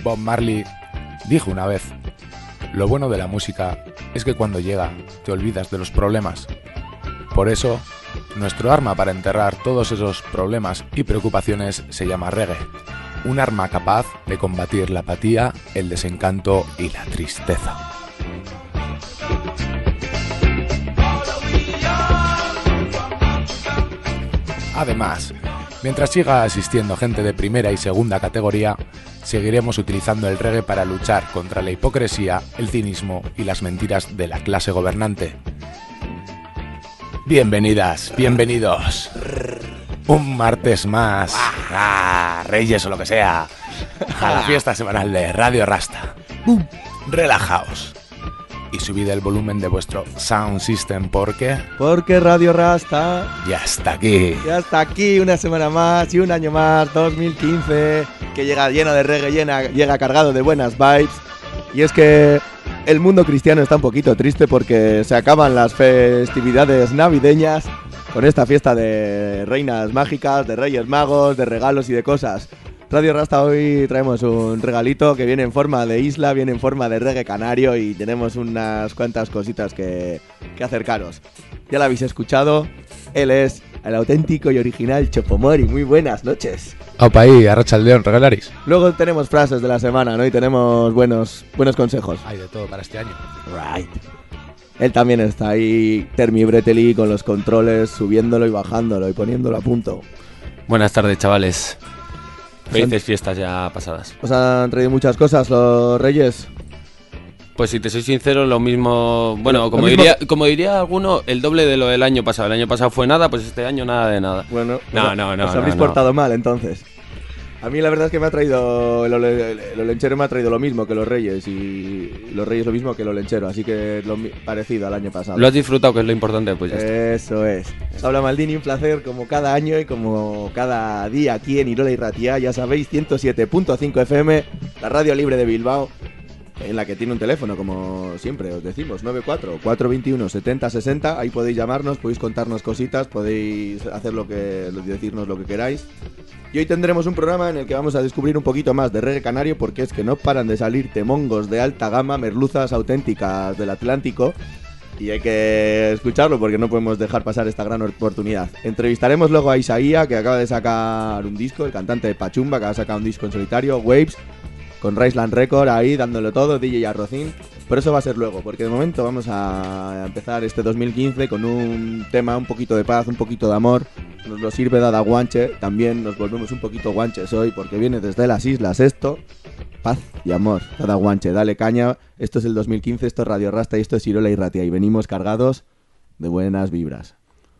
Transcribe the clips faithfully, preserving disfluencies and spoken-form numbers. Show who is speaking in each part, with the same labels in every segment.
Speaker 1: Bob Marley dijo una vez: lo bueno de la música es que cuando llega te olvidas de los problemas. Por eso, nuestro arma para enterrar todos esos problemas y preocupaciones se llama reggae, un arma capaz de combatir la apatía, el desencanto y la tristeza. Además, mientras siga asistiendo gente de primera y segunda categoría, seguiremos utilizando el reggae para luchar contra la hipocresía, el cinismo y las mentiras de la clase gobernante. Bienvenidas, bienvenidos. Un martes más, ah, Reyes o lo que sea, a la fiesta semanal de Radio Rasta. ¡Bum! Relajaos y subid el volumen de vuestro sound system porque...
Speaker 2: Porque Radio Rasta
Speaker 1: ya está aquí.
Speaker 2: Ya está aquí una semana más y un año más, dos mil quince, que llega lleno de reggae, llena, llega cargado de buenas vibes. Y es que el mundo cristiano está un poquito triste porque se acaban las festividades navideñas con esta fiesta de reinas mágicas, de reyes magos, de regalos y de cosas. Radio Rasta, hoy traemos un regalito que viene en forma de isla, viene en forma de reggae canario y tenemos unas cuantas cositas que, que acercaros. Ya lo habéis escuchado, él es el auténtico y original Chopomori. Muy buenas noches.
Speaker 1: Opa ahí, arrachaldeón, regalaris.
Speaker 2: Luego tenemos frases de la semana, ¿no? Y tenemos buenos, buenos consejos.
Speaker 1: Hay de todo para este año.
Speaker 2: Right. Él también está ahí, Termi Breteli, con los controles, subiéndolo y bajándolo y poniéndolo a punto.
Speaker 3: Buenas tardes, chavales. Felices fiestas ya pasadas.
Speaker 2: ¿Os han traído muchas cosas los Reyes?
Speaker 3: Pues si te soy sincero, lo mismo... Bueno, como,
Speaker 2: lo mismo...
Speaker 3: diría como diría alguno, el doble de lo del año pasado. El año pasado fue nada, pues este año nada de nada.
Speaker 2: Bueno,
Speaker 3: no,
Speaker 2: pues
Speaker 3: no, no.
Speaker 2: Os habéis
Speaker 3: no,
Speaker 2: portado
Speaker 3: no.
Speaker 2: mal, entonces. A mí la verdad es que me ha traído... El, ole, el olenchero me ha traído lo mismo que los Reyes y los Reyes lo mismo que el olenchero. Así que lo parecido al año pasado.
Speaker 3: ¿Lo has disfrutado, que es lo importante? Pues ya está.
Speaker 2: Eso es. Habla Maldini, un placer como cada año y como cada día aquí en Irola y Ratia. Ya sabéis, ciento siete punto cinco F M, la radio libre de Bilbao, en la que tiene un teléfono, como siempre os decimos, nueve cuatro, cuatro veintiuno, setenta sesenta. Ahí podéis llamarnos, podéis contarnos cositas, podéis hacer lo que, decirnos lo que queráis. Y hoy tendremos un programa en el que vamos a descubrir un poquito más de reggae canario, porque es que no paran de salir temongos de alta gama, merluzas auténticas del Atlántico, y hay que escucharlo porque no podemos dejar pasar esta gran oportunidad. Entrevistaremos luego a Isaía, que acaba de sacar un disco, el cantante de Pachumba, que ha sacado un disco en solitario, Waves, con Riceland Record ahí dándolo todo, D J Arrocín. Pero eso va a ser luego, porque de momento vamos a empezar este dos mil quince con un tema, un poquito de paz, un poquito de amor. Nos lo sirve Dada Guanche, también nos volvemos un poquito guanches hoy porque viene desde las islas esto. Paz y amor, Dada Guanche, dale caña. Esto es el dos mil quince, esto es Radio Rasta y esto es Irola y Ratia y venimos cargados de buenas vibras.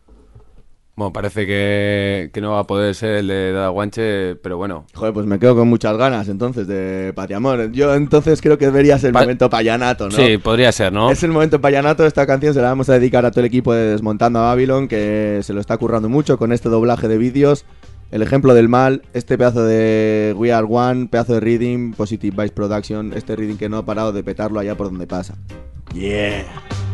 Speaker 3: Bueno, parece que, que no va a poder ser el de Dada Guanche, pero bueno.
Speaker 2: Joder, pues me quedo con muchas ganas entonces de Paz y amor. Yo entonces creo que debería ser el pa- momento payanato, ¿no?
Speaker 3: Sí, podría ser, ¿no?
Speaker 2: Es el momento payanato. Esta canción se la vamos a dedicar a todo el equipo de Desmontando a Babylon, que se lo está currando mucho con este doblaje de vídeos. El ejemplo del mal, este pedazo de We Are One, pedazo de reading, Positive Vibes Production, este reading que no ha parado de petarlo allá por donde pasa. Yeah.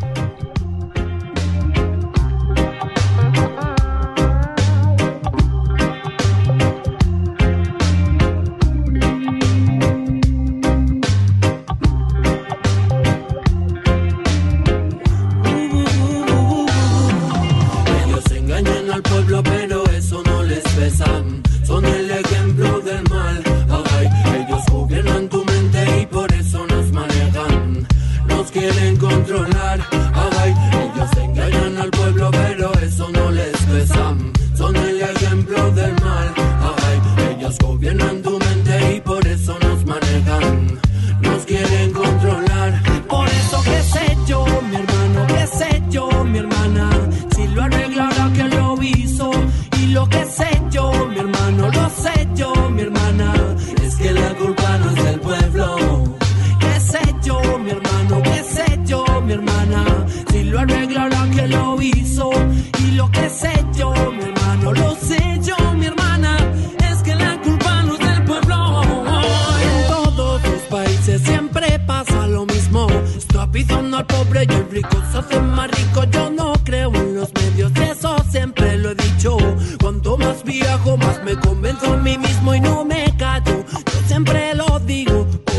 Speaker 4: Son el ejemplo del mal. Ay, ellos gobiernan tu mente y por eso nos manejan. Nos quieren controlar. Ay, ellos engañan al pueblo, pero eso no les pesa. Son el ejemplo del mal. Ay, ellos gobiernan tu mente y por eso nos manejan. Nos quieren controlar. Por eso qué sé yo, mi hermano, qué sé yo, mi hermana. Si lo arreglara que lo hizo. Y lo que sé yo, mi hermano, lo sé yo, mi hermana. Es que la culpa no es del pueblo. ¿Qué sé yo, mi hermano? ¿Qué sé yo, mi hermana? Si lo arreglara que lo hizo. Y lo que sé yo, mi hermano, lo sé yo, mi hermana. Es que la culpa no es del pueblo. En todos los países siempre pasa lo mismo. Estropizando al pobre y el rico se hace más rico. Yo no creo en los medios, de eso siempre lo he dicho. Cuanto más viajo, más me convenzo a mí mismo y no me callo. Yo siempre lo digo.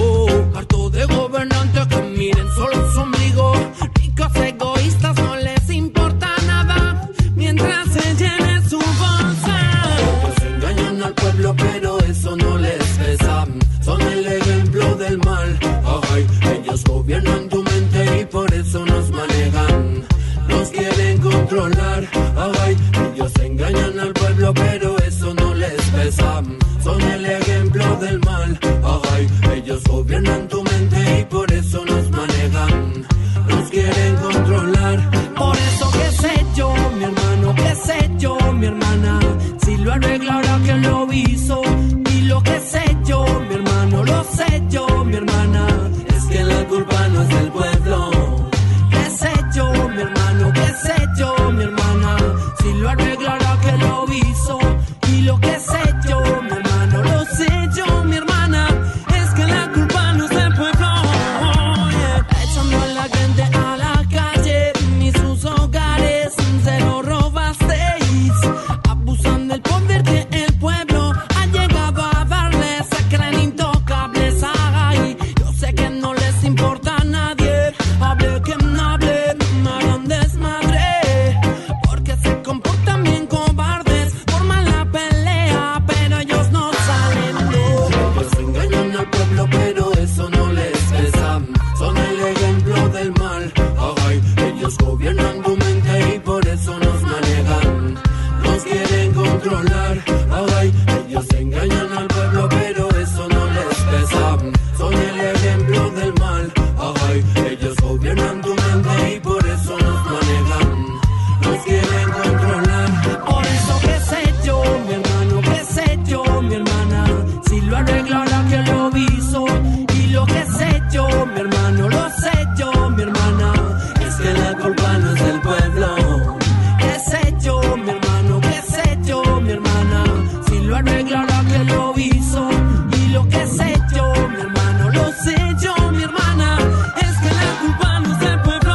Speaker 4: controlar. Ay, ellos engañan al pueblo, pero eso no les pesa. Son el ejemplo del mal. Ay, ellos gobiernan tu mente y por eso nos manejan. Nos quieren controlar. Por eso qué sé yo, mi hermano, qué sé yo, mi hermana. Si lo arregla ahora que lo hizo. Y lo que sé yo, mi hermano, lo sé yo, mi hermana. Es que la culpa no es del pueblo. ¿Qué sé yo, mi hermano? ¿Qué sé yo, mi hermana? Si lo arreglará que lo hizo. Y lo que sé yo, mi hermano, lo sé yo, mi hermana. Es que la culpa no es del pueblo. Yeah. Echando a la gente a la calle y sus hogares se lo robasteis. Abusan del poder que el pueblo ha llegado a darles. Se creen intocables. Ay, yo sé que no les importa a nadie. Hable quien hable, me harán desmadre. Porque se comportan bien cobardes. Forman la pelea, pero ellos no salen, no. Ellos engañan al pueblo, pero eso no les pesa. Son el ejemplo del mal. Ay, ellos gobiernan tu mente y por eso nos manejan. Nos quieren controlar. Ay, ellos engañan al pueblo, pero eso no les pesa. Son el ejemplo del mal. Ay, ellos gobiernan tu mente y por eso nos manejan. Nos quieren controlar. Por eso qué sé yo, mi hermano, qué sé yo, mi hermana. Si lo arreglará que lo hizo. Y lo que sé yo, mi hermano, lo sé yo, mi hermana. Es que la culpa no es del pueblo. ¿Qué sé yo, mi hermano? ¿Qué sé yo, mi hermana? Si lo arreglará que lo hizo. Y lo que sé yo, mi hermano, lo sé yo, mi hermana. Es que la culpa no es del pueblo.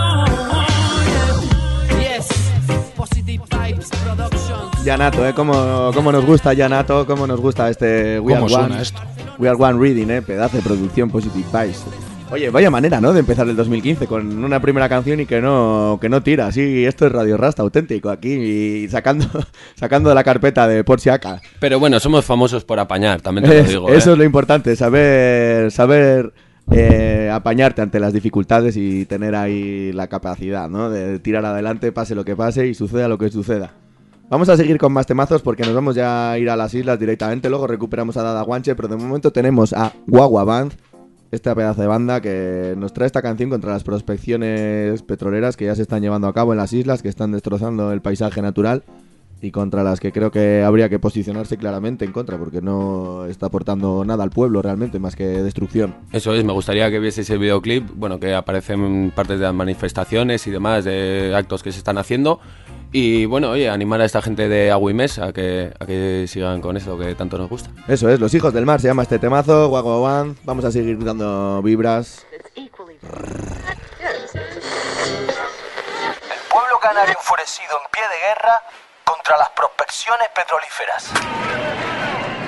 Speaker 4: Yeah. Yes, Positive Vibes Productions.
Speaker 2: Yanato, ¿eh? ¿Cómo, cómo nos gusta Yanato? ¿Cómo nos gusta este We Are
Speaker 1: ¿Cómo suena
Speaker 2: One?
Speaker 1: esto?
Speaker 2: We Are One Reading, ¿eh? Pedazo de producción Positive Vibes. Oye, vaya manera, ¿no? De empezar el dos mil quince con una primera canción y que no que no tira. Sí, esto es Radio Rasta auténtico aquí y sacando sacando de la carpeta de por si acá.
Speaker 3: Pero bueno, somos famosos por apañar, también te lo
Speaker 2: Es-
Speaker 3: digo.
Speaker 2: eso
Speaker 3: ¿eh?
Speaker 2: es lo importante, saber saber eh, apañarte ante las dificultades y tener ahí la capacidad, ¿no? De tirar adelante, pase lo que pase y suceda lo que suceda. Vamos a seguir con más temazos porque nos vamos ya a ir a las islas directamente, luego recuperamos a Dada Guanche, pero de momento tenemos a Guagua Band, esta pedazo de banda que nos trae esta canción contra las prospecciones petroleras que ya se están llevando a cabo en las islas, que están destrozando el paisaje natural y contra las que creo que habría que posicionarse claramente en contra, porque no está aportando nada al pueblo realmente, más que destrucción.
Speaker 3: Eso es, me gustaría que vieseis el videoclip, bueno, que aparecen partes de las manifestaciones y demás, de actos que se están haciendo. Y bueno, oye, animar a esta gente de Agüimes a que, a que sigan con eso que tanto nos gusta.
Speaker 2: Eso es, Los Hijos del Mar se llama este temazo, Guagua Band, vamos a seguir dando vibras.
Speaker 5: El pueblo canario enfurecido en pie de guerra contra las prospecciones petrolíferas.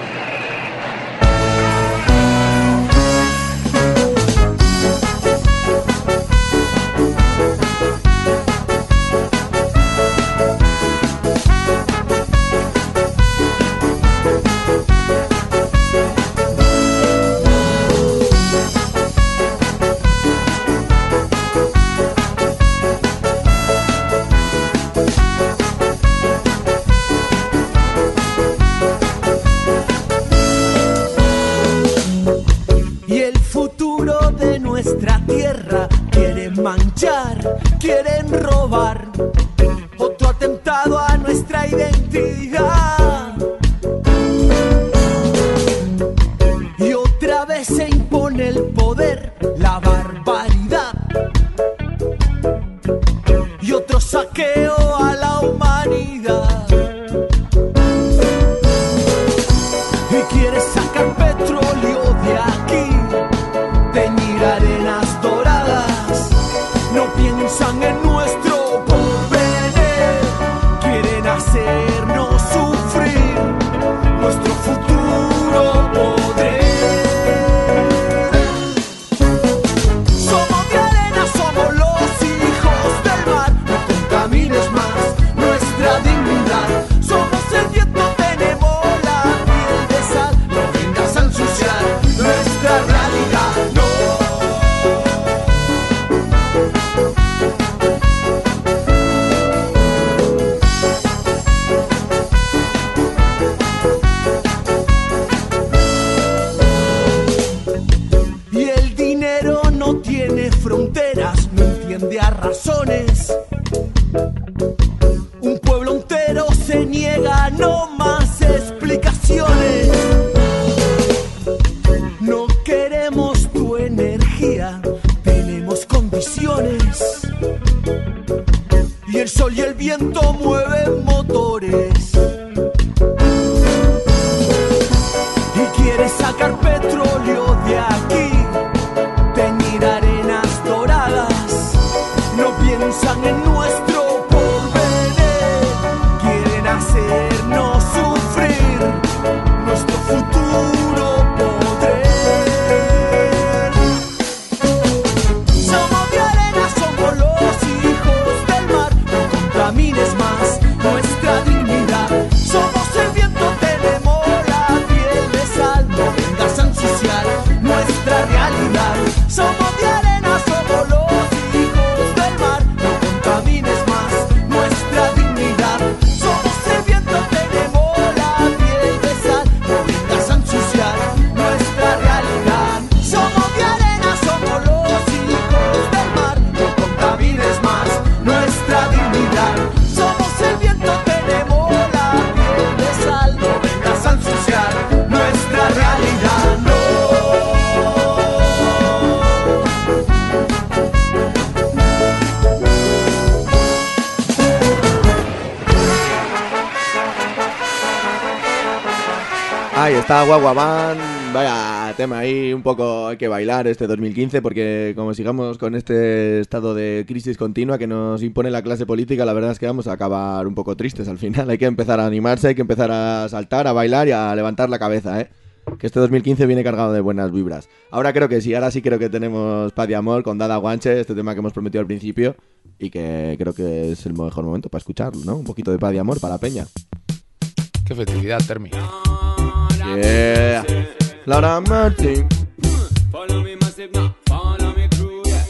Speaker 4: Y el futuro de nuestra tierra quieren manchar, quieren robar. Otro atentado a nuestra identidad. Y otra vez se impone el poder, la barbaridad. Y otro saqueo a la humanidad. Y quiere sacar petróleo de aquí, teñir arenas doradas. No piensan en nuestro porvenir, quieren hacernos sufrir nuestro futuro poder. Somos de arena, somos los hijos del mar. No contamines más,
Speaker 6: condiciones. Un pueblo entero se niega, no más explicaciones. No queremos tu energía, tenemos condiciones. Y el sol y el viento mueven motores. Y quieres sacar petróleo de aquí, teñir arenas doradas. No piensan en nuestro porvenir, quieren hacernos sufrir nuestro futuro poder. Somos de arena, somos los hijos del mar. No contamines más nuestra dignidad. Somos el viento, tenemos la piel de sal. No vengas a ensuciar nuestra realidad. Somos de arena, somos los hijos del mar. No contamines más nuestra dignidad. Somos el viento, tenemos la piel de sal. No vengas a ensuciar nuestra realidad. Somos de arena, somos los hijos del mar. No contamines más nuestra dignidad. Somos el viento, tenemos la piel de sal. No vengas a ensuciar nuestra realidad. No.
Speaker 2: Ahí está Guaguabán. Vaya tema ahí, un poco hay que bailar este dos mil quince, porque como sigamos con este estado de crisis continua que nos impone la clase política, la verdad es que vamos a acabar un poco tristes al final. Hay que empezar a animarse, hay que empezar a saltar, a bailar y a levantar la cabeza, ¿eh? Que este dos mil quince viene cargado de buenas vibras. Ahora creo que sí, ahora sí creo que tenemos Paz de Amor con Dada Guanche, este tema que hemos prometido al principio y que creo que es el mejor momento para escucharlo, ¿no? Un poquito de Paz de Amor para la peña.
Speaker 1: Qué festividad, Termi.
Speaker 2: Yeah. Laura Martin.
Speaker 7: Follow me massive now, follow me crew, yeah.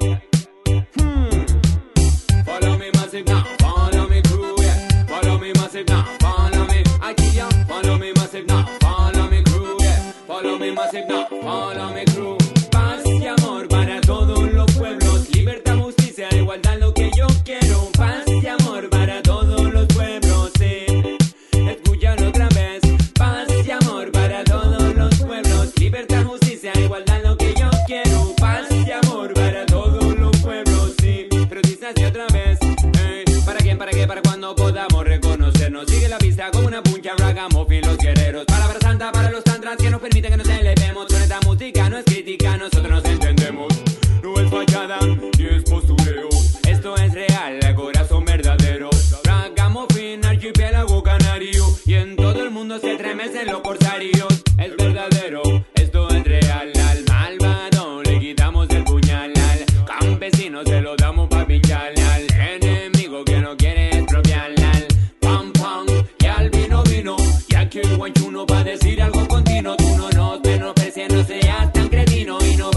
Speaker 7: Hmm. Follow me massive now, follow me crew, yeah. Follow me massive now, follow me. Aquí ya, follow me massive now, follow me crew, yeah. Follow me massive now, follow me crew. Paz y amor para todos los pueblos, libertad, justicia, igualdad, lo que yo quiero. Paz y amor para todos los pueblos, sí. Escúchalo otra vez. Paz y amor para todos los pueblos, libertad, justicia, igualdad, lo que yo quiero. Paz y amor para todos los pueblos, sí. Pero dices otra vez, eh. ¿Para quién, para qué, para cuando podamos reconocernos? Sigue la pista como una puncha, ragamuffin, los guerreros. Palabra santa para los tantras que nos permiten que nos elevemos. Con esta música no es crítica, nosotros nos entendemos. No es fachada, ni es postureo. Esto es real, el corazón verdadero. Ragamuffin, archipiélago canario. Y en todo el mundo se estremecen los corsarios. Es verdadero, esto es real. Al malvado le quitamos el puñal. Al campesino se lo damos pa' pinchar. Al enemigo que no quiere estropear. Al pam pam, y al vino vino. Y aquí el guanchuno va a decir algo continuo. Tú no nos menosprecies, no seas tan cretino. Y no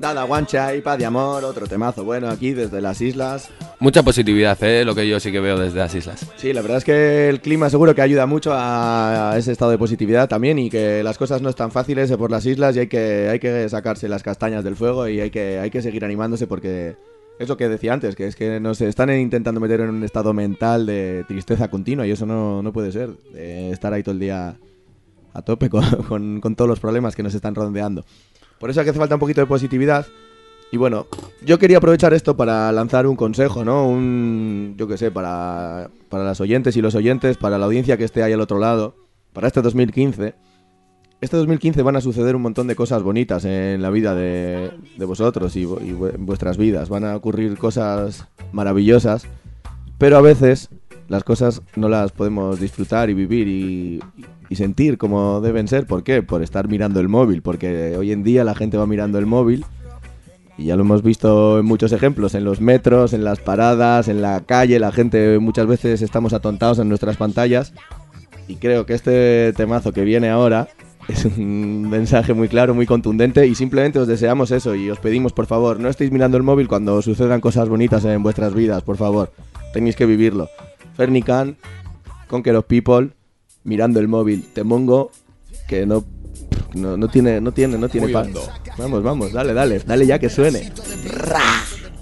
Speaker 2: Dada guancha y paz de amor, otro temazo bueno aquí desde las islas.
Speaker 3: Mucha positividad, ¿eh? Lo que yo sí que veo desde las islas.
Speaker 2: Sí, la verdad es que el clima seguro que ayuda mucho a ese estado de positividad también, y que las cosas no están fáciles por las islas y hay que, hay que sacarse las castañas del fuego y hay que, hay que seguir animándose, porque es lo que decía antes, que es que nos están intentando meter en un estado mental de tristeza continua y eso no, no puede ser, de estar ahí todo el día a tope con, con, con todos los problemas que nos están rodeando. Por eso hace falta un poquito de positividad. Y bueno, yo quería aprovechar esto para lanzar un consejo, ¿no? Un, yo qué sé, para, para las oyentes y los oyentes, para la audiencia que esté ahí al otro lado, para este dos mil quince. Este dos mil quince van a suceder un montón de cosas bonitas en la vida de, de vosotros y, y en vuestras vidas. Van a ocurrir cosas maravillosas, pero a veces las cosas no las podemos disfrutar y vivir y, y sentir como deben ser. ¿Por qué? Por estar mirando el móvil, porque hoy en día la gente va mirando el móvil. Y ya lo hemos visto en muchos ejemplos, en los metros, en las paradas, en la calle. La gente, muchas veces estamos atontados en nuestras pantallas. Y creo que este temazo que viene ahora es un mensaje muy claro, muy contundente. Y simplemente os deseamos eso y os pedimos, por favor, no estéis mirando el móvil cuando sucedan cosas bonitas en vuestras vidas, por favor. Tenéis que vivirlo. Fernican, Conquer of People, mirando el móvil. Temongo, que no... No, no tiene, no tiene, no tiene pan. Vamos, vamos, dale, dale, dale ya que suene. ¡Ra!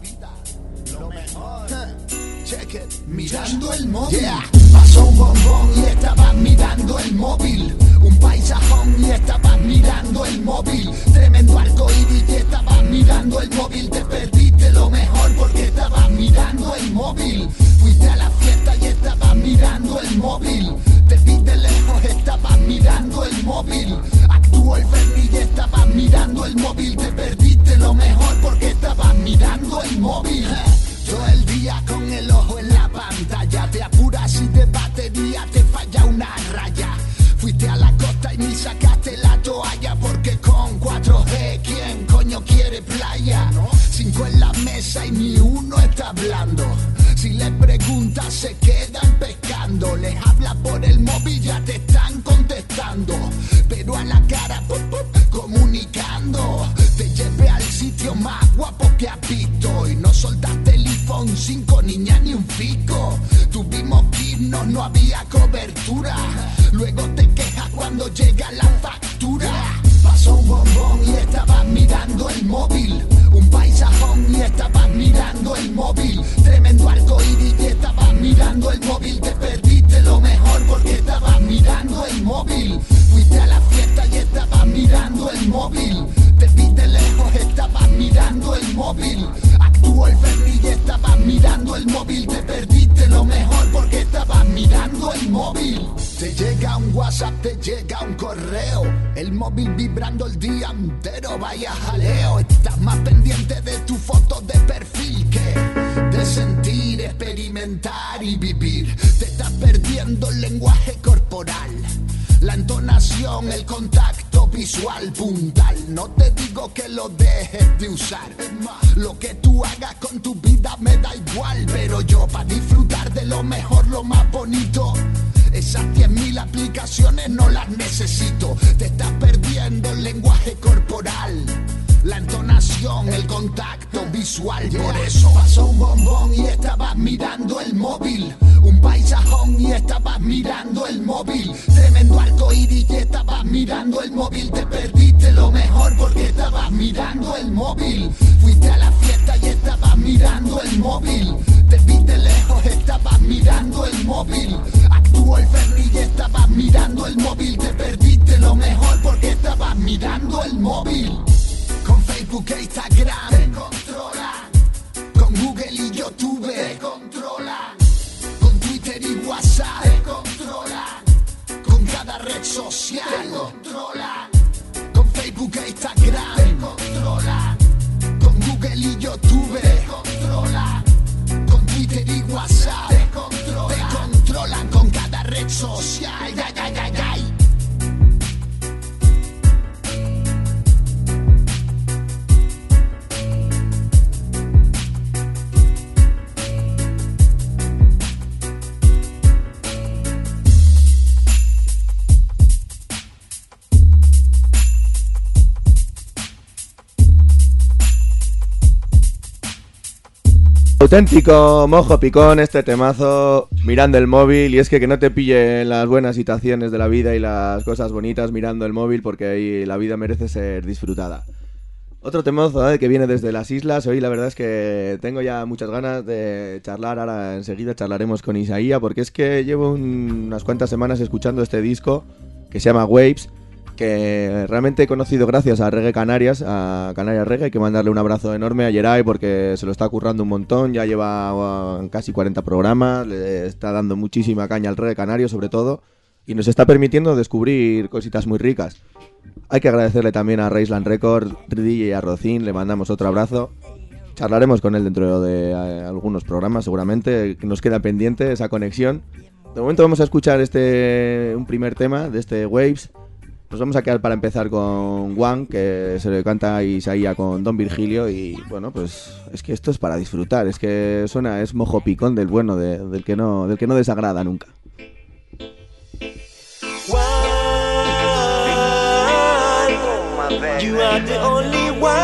Speaker 8: Mirando el móvil, yeah. Pasó un bombón y estabas mirando el móvil. Un paisajón y estabas mirando el móvil. Tremendo arcoíris y estabas mirando el móvil. Te perdiste lo mejor porque estabas mirando el móvil. Fuiste a la fiesta y estabas mirando el móvil. Te vi de lejos, estabas mirando el móvil. Actuó el Ferni y estabas mirando el móvil. Te perdiste lo mejor porque estabas mirando el móvil. Todo el día con el ojo en la pantalla. Te apuras y de batería te falla una raya. Fuiste a la costa y ni sacaste la toalla. Porque con cuatro G, ¿quién coño quiere playa? Cinco en la mesa y ni uno está hablando. Si les preguntas se quedan pescando. Les habla por el móvil, ya te están contestando. Pero a la cara, pop, pop, comunicando. Te llevé al sitio más guapo que has visto. Y no soltaste el iPhone cinco, niña, ni un fico. Tuvimos que irnos, no había cobertura. Luego te quejas cuando llega la factura. Pasó un bombón y estabas mirando el móvil. Un paisajón y estabas mirando el móvil. Tremendo arcoíris y estabas mirando el móvil. Te perdiste lo mejor porque estabas mirando el móvil. Fuiste a la fiesta y estabas mirando el móvil. Te vi de lejos, estabas mirando el móvil. Actuó el Ferni y estabas mirando el móvil. Te perdiste lo mejor porque estabas mirando el móvil. Te llega un WhatsApp, te llega un correo. El móvil vibrando el día entero, vaya jaleo. Estás más pendiente de tu foto de perfil que de sentir, experimentar y vivir. Te estás perdiendo el lenguaje corporal, la entonación, el contacto visual puntal. No te digo que lo dejes de usar. Lo que tú hagas con tu vida me da igual. Pero yo, para disfrutar de lo mejor, lo más bonito, esas diez mil aplicaciones no las necesito. Te estás perdiendo el lenguaje corporal, la entonación, el contacto visual. Por eso pasó un bombón y estabas mirando el móvil. Un paisajón y estabas mirando el móvil. Tremendo arcoíris y estabas mirando el móvil. Te perdiste lo mejor porque estabas mirando el móvil. Fuiste a la fiesta y estabas mirando el móvil. Te vi de lejos, estabas mirando el móvil. Actuó el Ferni y estabas mirando el móvil. Te perdiste lo mejor porque estabas mirando el móvil. Con Facebook e Instagram te controla. Con Google y YouTube te controla. Con Twitter y WhatsApp te controla. Con cada red social te controla. Con Facebook e Instagram te controla. Con Google y YouTube te controla. Con Twitter y WhatsApp te controla. Te controlan con cada red social. Ay, ay, ay, ay, ay.
Speaker 2: Auténtico mojo picón este temazo, mirando el móvil. Y es que que no te pille las buenas situaciones de la vida y las cosas bonitas mirando el móvil, porque ahí la vida merece ser disfrutada. Otro temazo, ¿eh?, que viene desde las islas. Hoy la verdad es que tengo ya muchas ganas de charlar. Ahora enseguida charlaremos con Isaía, porque es que llevo un, unas cuantas semanas escuchando este disco que se llama Waves, que realmente he conocido gracias a Reggae Canarias, a Canarias Reggae. Hay que mandarle un abrazo enorme a Yeray, porque se lo está currando un montón. Ya lleva uh, casi cuarenta programas, le está dando muchísima caña al reggae canario sobre todo, y nos está permitiendo descubrir cositas muy ricas. Hay que agradecerle también a Raisland Records, D J y a Rocín, le mandamos otro abrazo. Charlaremos con él dentro de eh, algunos programas seguramente, que nos queda pendiente esa conexión. De momento vamos a escuchar este un primer tema de este Waves. Nos vamos a quedar para empezar con One, que se le canta a Isaía con Don Virgilio. Y bueno, pues es que esto es para disfrutar, es que suena, es mojo picón del bueno, de, del, que no, del que no desagrada nunca.
Speaker 6: You are the only one.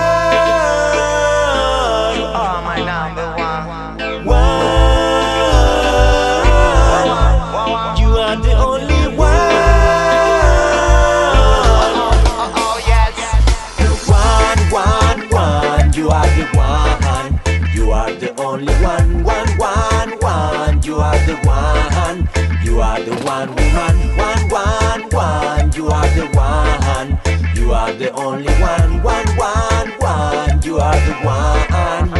Speaker 6: You are my number one. One. You are the only one. Oh, oh yes. One, one, one. You are the one. You are the only one. One, one, one. You are the one. You are the one woman. One, one, one. You are the one. You are the only one, one, one, one. You are the one.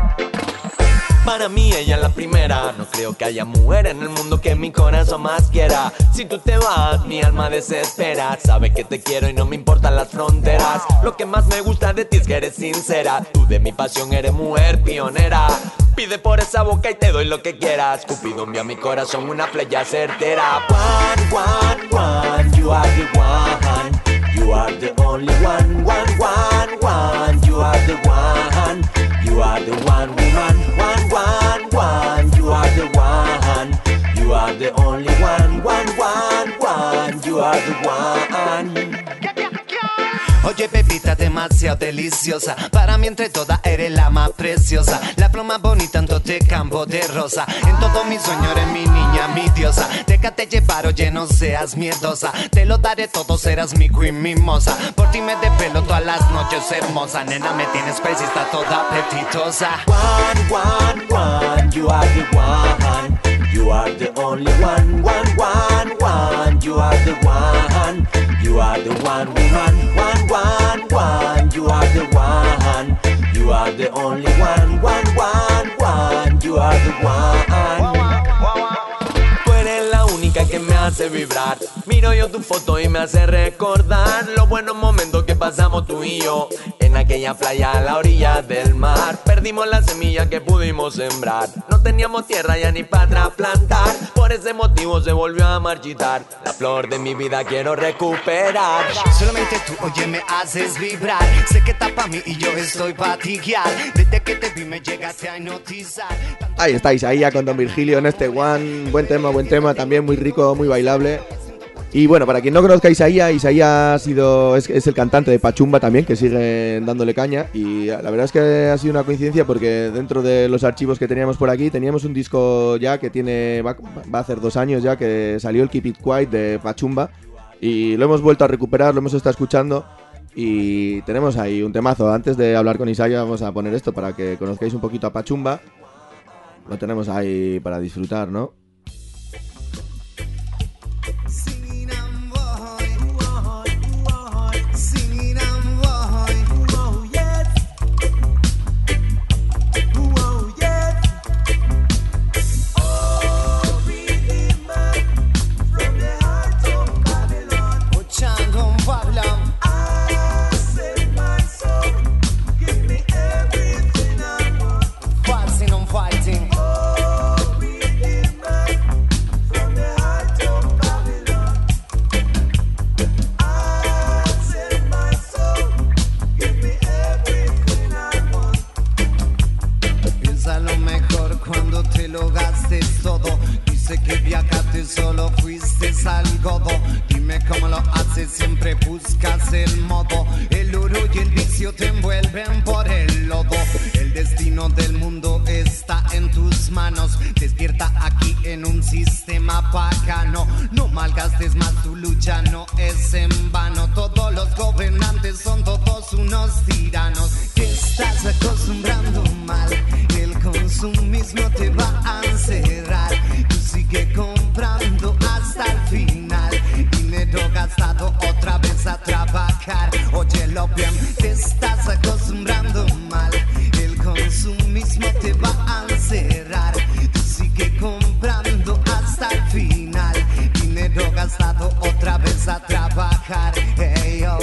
Speaker 6: Para mí ella es la primera. No creo que haya mujer en el mundo que mi corazón más quiera. Si tú te vas, mi alma desespera. Sabe que te quiero y no me importan las fronteras. Lo que más me gusta de ti es que eres sincera. Tú de mi pasión eres mujer pionera. Pide por esa boca y te doy lo que quieras. Cupido envía a mi corazón una flecha certera. One, one, one. You are the one. You are the only one, one, one, one. You are the one. You are the one woman, one, one, one. You are the one. You are the only one, one, one, one. You are the one. Oye, Pepita, demasiado deliciosa. Para mí entre todas eres la más preciosa. La flor más bonita en todo este campo de rosa. En todos mis sueños eres mi niña, mi diosa. Déjate llevar, oye, no seas miedosa. Te lo daré todo, serás mi queen mimosa. Por ti me desvelo todas las noches hermosa. Nena, me tienes crazy, está toda apetitosa. One, one, one, you are the one. You are the only one, one, one, one. You are the one. You are the one woman, one, one, one. You are the one. You are the only one, one, one, one. You are the one. Tú eres la única que me hace vibrar. Miro yo tu foto y me hace recordar los buenos momentos que pasamos tú y yo en aquella playa a la orilla del mar. Perdimos la semilla que pudimos sembrar. No teníamos tierra ya ni para trasplantar. Por ese motivo se volvió a marchitar. La flor de mi vida quiero recuperar.
Speaker 9: Solamente tú, oye, me haces vibrar. Sé que estás pa' mí y yo estoy pa' ti, guiar. Desde que te vi me llegaste a hipnotizar.
Speaker 2: Ahí estáis, ahí ya con Don Virgilio en este One. Buen tema, buen tema, también muy rico, muy bailable. Y bueno, para quien no conozca a Isaía, Isaía ha sido, es, es el cantante de Pachumba también, que sigue dándole caña. Y la verdad es que ha sido una coincidencia, porque dentro de los archivos que teníamos por aquí teníamos un disco ya que tiene va, va a hacer dos años ya que salió, el Keep It Quiet de Pachumba, y lo hemos vuelto a recuperar, lo hemos estado escuchando y tenemos ahí un temazo. Antes de hablar con Isaía vamos a poner esto para que conozcáis un poquito a Pachumba. Lo tenemos ahí para disfrutar, ¿no?
Speaker 9: Solo fuiste al godo, dime cómo lo haces, siempre buscas el modo. El oro y el vicio te envuelven por el lodo. El destino del mundo está manos. Despierta aquí en un sistema pagano. No malgastes más tu lucha, no es en vano. Todos los gobernantes son todos unos tiranos. Te estás acostumbrando mal, el consumismo te va a encerrar. Tú sigue comprando hasta el final. Dinero gastado otra vez a trabajar. Óyelo bien, te estás acostumbrando mal, el consumismo te va a encerrar. Tú sigue comprando hasta el final. Dinero gastado otra vez a trabajar. Hey, yo.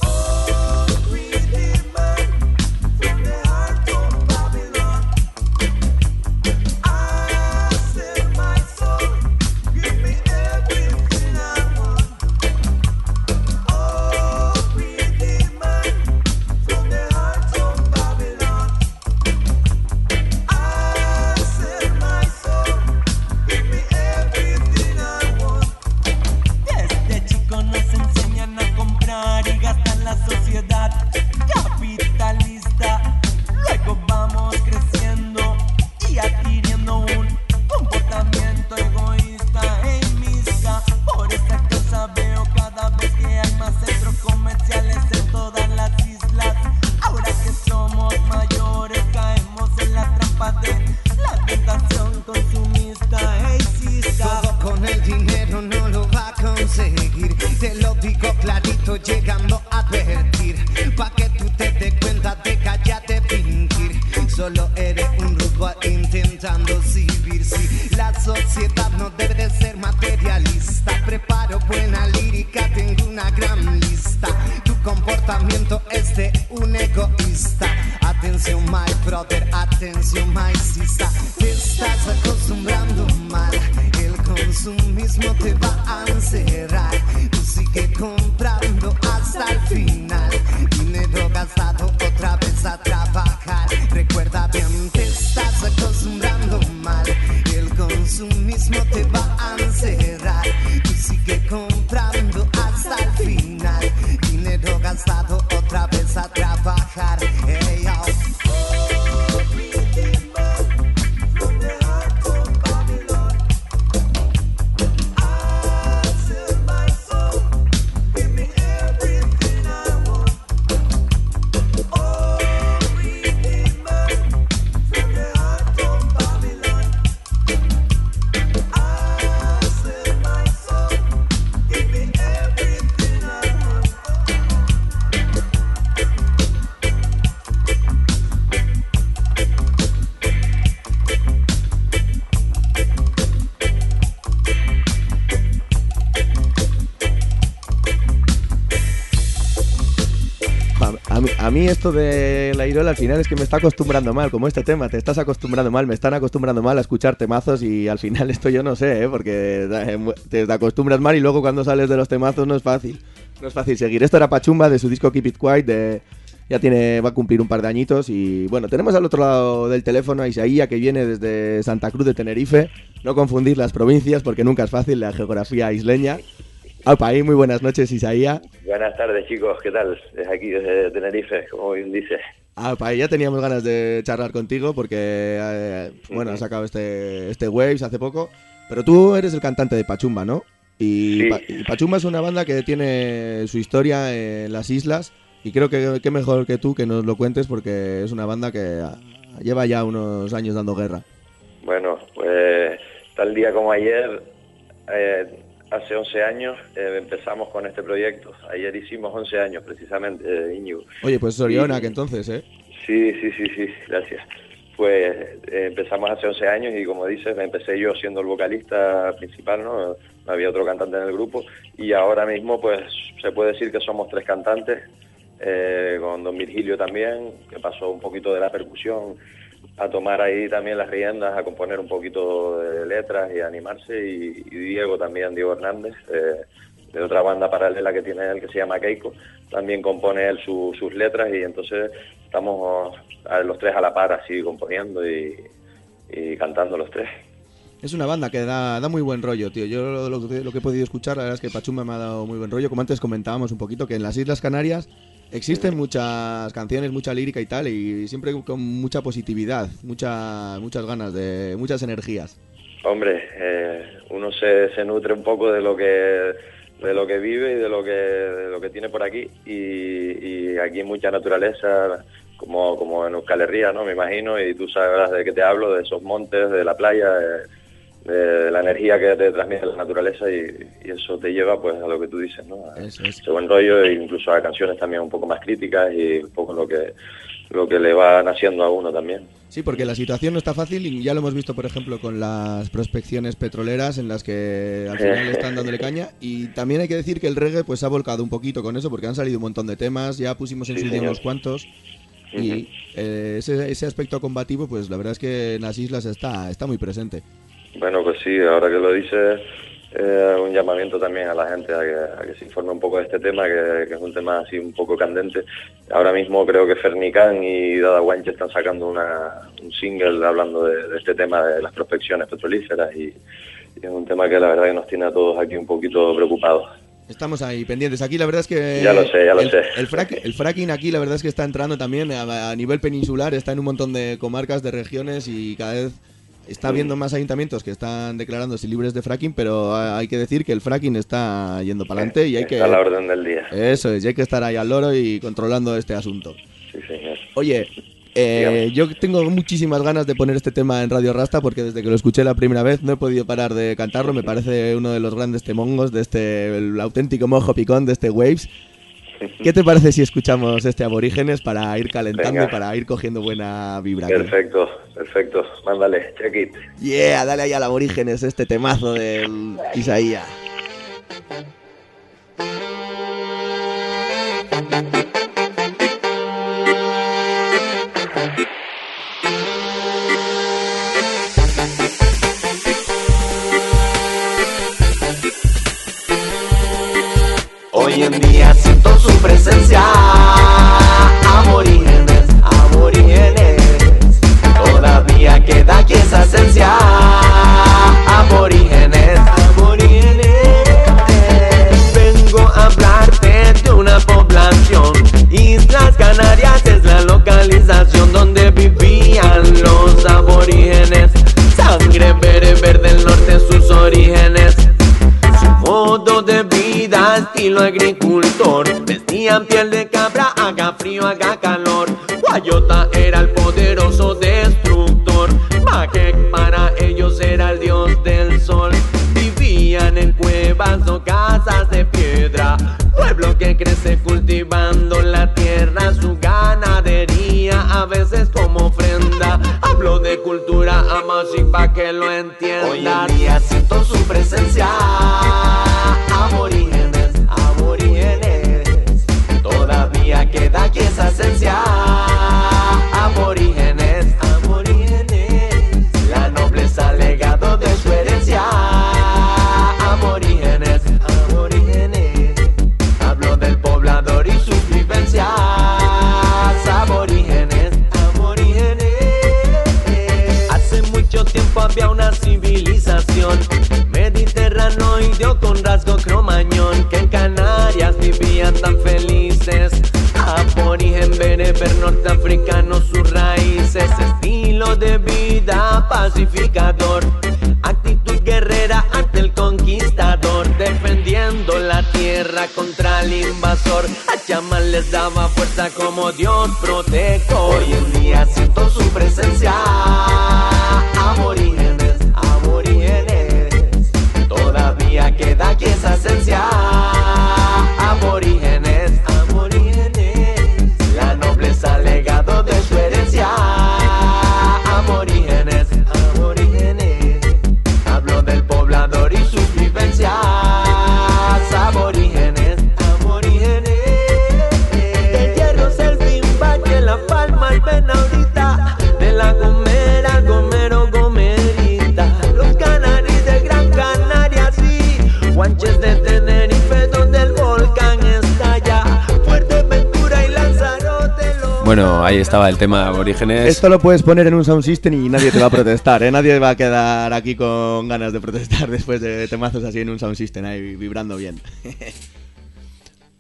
Speaker 6: Capitalista, luego vamos creciendo y adquiriendo un comportamiento egoísta e inmista. Por esa cosa veo cada vez que hay más centros comerciales en todas las islas. Ahora que somos mayores caemos en la trampa de la tentación consumista e hicista.
Speaker 9: Todo con el dinero no lo va a conseguir, te lo digo clarito llegando a advertir. Pa' que tú te des cuenta de cállate fingir. Solo eres un robot intentando vivir. Si la sociedad no debe de ser materialista, preparo buena lírica, tengo una gran lista. Tu comportamiento es de un egoísta. Atención my brother, atención my sister. Te estás acostumbrando mal, el consumismo te va a encerrar. Tú sigue comprando hasta el final. Dinero gastado otra vez a trabajar. Recuerda bien, te estás acostumbrando mal, el consumismo te va a encerrar. Tú sigue comprando hasta el final. Dinero gastado otra vez a trabajar. Hey, yo.
Speaker 2: A mí esto de la Irola al final es que me está acostumbrando mal, como este tema, te estás acostumbrando mal, me están acostumbrando mal a escuchar temazos y al final esto yo no sé, ¿eh? Porque te acostumbras mal y luego cuando sales de los temazos no es fácil, no es fácil seguir. Esto era Pachumba de su disco Keep It Quiet, de, ya tiene, va a cumplir un par de añitos y bueno, tenemos al otro lado del teléfono a Isaía que viene desde Santa Cruz de Tenerife, no confundir las provincias porque nunca es fácil la geografía isleña. Aupa, ahí, muy buenas noches, Isaía.
Speaker 10: Buenas tardes, chicos, ¿qué tal? Desde aquí, desde Tenerife, como bien dices.
Speaker 2: Aupa, ya teníamos ganas de charlar contigo porque, eh, bueno, has sacado este, este Waves hace poco, pero tú eres el cantante de Pachumba, ¿no? Y,
Speaker 10: sí.
Speaker 2: Pa- y Pachumba es una banda que tiene su historia en las islas y creo que qué mejor que tú que nos lo cuentes porque es una banda que lleva ya unos años dando guerra.
Speaker 10: Bueno, pues tal día como ayer... Eh, Hace once años eh, empezamos con este proyecto. Ayer hicimos once años, precisamente, eh, Íñigo.
Speaker 2: Oye, pues Soriona,
Speaker 10: Y-
Speaker 2: que entonces, ¿eh?
Speaker 10: Sí, sí, sí, sí, gracias. Pues eh, empezamos hace once años y como dices, empecé yo siendo el vocalista principal, ¿no? No había otro cantante en el grupo y ahora mismo pues se puede decir que somos tres cantantes, eh, con Don Virgilio también, que pasó un poquito de la percusión a tomar ahí también las riendas, a componer un poquito de letras y a animarse, y, y Diego también, Diego Hernández, eh, de otra banda paralela que tiene él que se llama Keiko, también compone él su- sus letras y entonces estamos a los tres a la par así componiendo y, y cantando los tres.
Speaker 2: Es una banda que da, da muy buen rollo, tío. Yo lo, lo que- lo que he podido escuchar, la verdad es que Pachumba me ha dado muy buen rollo. Como antes comentábamos un poquito, que en las Islas Canarias Existen muchas canciones, mucha lírica y tal, y siempre con mucha positividad, mucha, muchas ganas, de muchas energías.
Speaker 10: Hombre, eh, uno se, se nutre un poco de lo que de lo que vive y de lo que de lo que tiene por aquí, y, y aquí hay mucha naturaleza, como como en Euskal Herria, ¿no? Me imagino, y tú sabrás de qué te hablo, de esos montes, de la playa, de, de la energía que te transmite la naturaleza, y, y eso te lleva pues a lo que tú dices, ¿no? A
Speaker 2: eso es.
Speaker 10: ese buen rollo, e incluso a canciones también un poco más críticas y un poco lo que lo que le va naciendo a uno también.
Speaker 2: Sí, porque la situación no está fácil y ya lo hemos visto, por ejemplo, con las prospecciones petroleras en las que al final están dándole caña, y también hay que decir que el reggae pues ha volcado un poquito con eso, porque han salido un montón de temas, ya pusimos en
Speaker 10: Sí,
Speaker 2: su día
Speaker 10: señor.
Speaker 2: unos cuantos.
Speaker 10: Ujú.
Speaker 2: Y eh, ese, ese aspecto combativo, pues la verdad es que en las islas está, está muy presente.
Speaker 10: Bueno, pues sí, ahora que lo dices, eh, un llamamiento también a la gente a que, a que se informe un poco de este tema, que, que es un tema así un poco candente. Ahora mismo creo que Fernicán y Dada Guanche están sacando una, un single hablando de, de este tema de las prospecciones petrolíferas, y, y es un tema que la verdad que nos tiene a todos aquí un poquito preocupados.
Speaker 2: Estamos ahí pendientes. Aquí la verdad es que...
Speaker 10: Ya lo sé, ya lo
Speaker 2: el,
Speaker 10: sé.
Speaker 2: El, frac, el fracking aquí la verdad es que está entrando también a, a nivel peninsular, está en un montón de comarcas, de regiones, y cada vez está habiendo más ayuntamientos que están declarándose libres de fracking, pero hay que decir que el fracking está yendo para adelante y hay que...
Speaker 10: Está a la orden del día.
Speaker 2: Eso es, y hay que estar ahí al loro y controlando este asunto.
Speaker 10: Sí, señor.
Speaker 2: Oye, eh, yo tengo muchísimas ganas de poner este tema en Radio Rasta, porque desde que lo escuché la primera vez no he podido parar de cantarlo. Me parece uno de los grandes temongos de este, el auténtico mojo picón de este Waves. ¿Qué te parece si escuchamos este Aborígenes para ir calentando
Speaker 10: Venga.
Speaker 2: y para ir cogiendo buena vibra aquí?
Speaker 10: Perfecto, perfecto. Mándale, check it.
Speaker 2: Yeah, dale ahí al Aborígenes, este temazo del Isaías.
Speaker 6: Hoy en día siento su presencia. Aborígenes, aborígenes. Todavía queda aquí esa esencia. Aborígenes, aborígenes. Vengo a hablarte de una población. Islas Canarias es la localización donde vivían los aborígenes. Sangre bereber del norte, sus orígenes. Modo de vida, estilo agricultor. Vestían piel de cabra, haga frío, haga calor. Guayota era el poderoso destructor. Majek para ellos era el dios del sol. Vivían en cuevas o casas de piedra. Pueblo que crece cultivando la tierra. Su ganadería a veces como ofrenda. Hablo de cultura amazigh pa' que lo entiendan. Hoy en día siento su presencia. Aborígenes, aborígenes. Todavía queda aquí esa esencia. Aborígenes, aborígenes. La nobleza legado de su herencia. Aborígenes, aborígenes. Hablo del poblador y sus vivencias. Aborígenes, aborígenes. Hace mucho tiempo había una civilización mediterranoideo con rasgo cromañón, que en Canarias vivían tan felices. Aborigen, bereber, norteafricano, sus raíces. Estilo de vida pacificador, actitud guerrera ante el conquistador, defendiendo la tierra contra el invasor. A Chaman les daba fuerza como Dios protector. Hoy en día siento su presencia. Aborígenes, aborígenes. Todavía queda aquí esa esencia. Aborígenes, aborígenes. La nobleza legado de su herencia. Aborígenes, aborígenes. Hablo del poblador y sus vivencias. Aborígenes, aborígenes. De Hierro, Selfín, Valle, La Palma y Benaurita. De La Gomera, Gomero, Gomerita. Los Canaris de Gran Canaria, sí. Guanches de Tenerife, donde el volcán estalla. Fuerteventura y Lanzarote. Lo...
Speaker 3: Bueno, ahí estaba el tema de Aborígenes.
Speaker 2: Esto lo puedes poner en un sound system y nadie te va a protestar, ¿eh? Nadie va a quedar aquí con ganas de protestar después de temazos así en un sound system, ahí vibrando bien.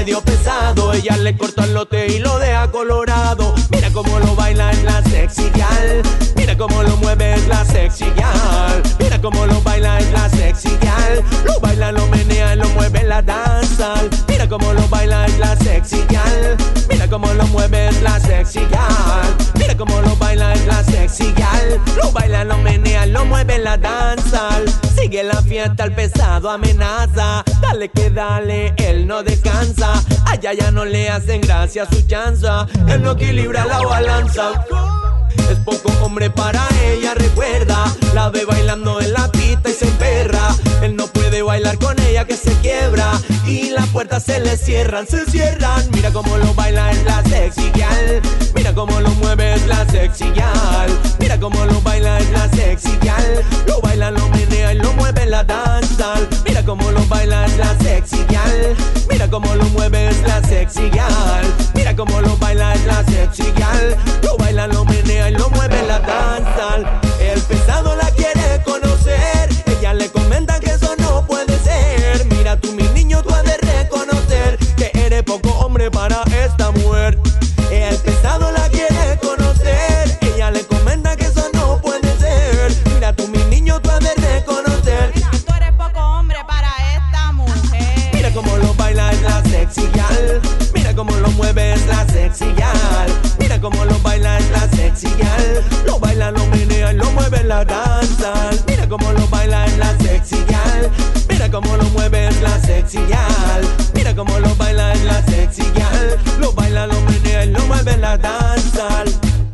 Speaker 6: medio pesado. Ella le corta el lote y lo deja colorado. Mira cómo lo baila en la sexy gal. Mira cómo lo mueve en la sexy gal. Mira cómo lo baila en la sexy gal. Lo baila, lo menea, lo mueve en la danza. Mira cómo lo baila en la sexy gal. Mira cómo lo mueve en la sexy gal. Mira cómo lo baila en la sexy gal. Lo baila, lo menea, lo mueve en la danza. Sigue la fiesta, el pesado amenaza. Dale que dale, él no descansa. Allá ya no le hacen gracia su chanza. Él no equilibra la balanza. Es poco hombre para ella, recuerda. La ve bailando en la pista y se emperra. Él no puede bailar con ella que se quiebra. Y las puertas se le cierran, se cierran. Mira cómo lo baila en la sexy gal. Mira cómo lo mueve en la sexy gal. Mira cómo lo baila en la sexy gal. Lo baila, lo menea y lo mueve en la danza. Mira cómo lo baila en la sexy gal. Mira cómo lo mueve en la sexy gal. Mira cómo lo baila en la sexy gal. Lo baila, lo menea y lo mueve en la danza. El pesado la quiere conocer. Ella le comenta que eso no puede ser. Mira tú, mi niño, tú has de reconocer que eres poco hombre para esta mujer. El pesado la quiere conocer. Ella le comenta que eso no puede ser. Mira tú, mi niño, tú has de reconocer que tú eres poco hombre para esta mujer. Mira cómo lo baila en la sexy gal. Mira cómo lo mueve en la sexy gal. Mira cómo lo baila en la sexy gal. Lo baila, lo menea y lo mueve en la danza. Mira cómo lo baila en la sexy gal. Mira cómo lo mueve en la sexy gal. Mira cómo lo baila en la sexy gal. Lo baila, lo menea y lo mueve en la danza.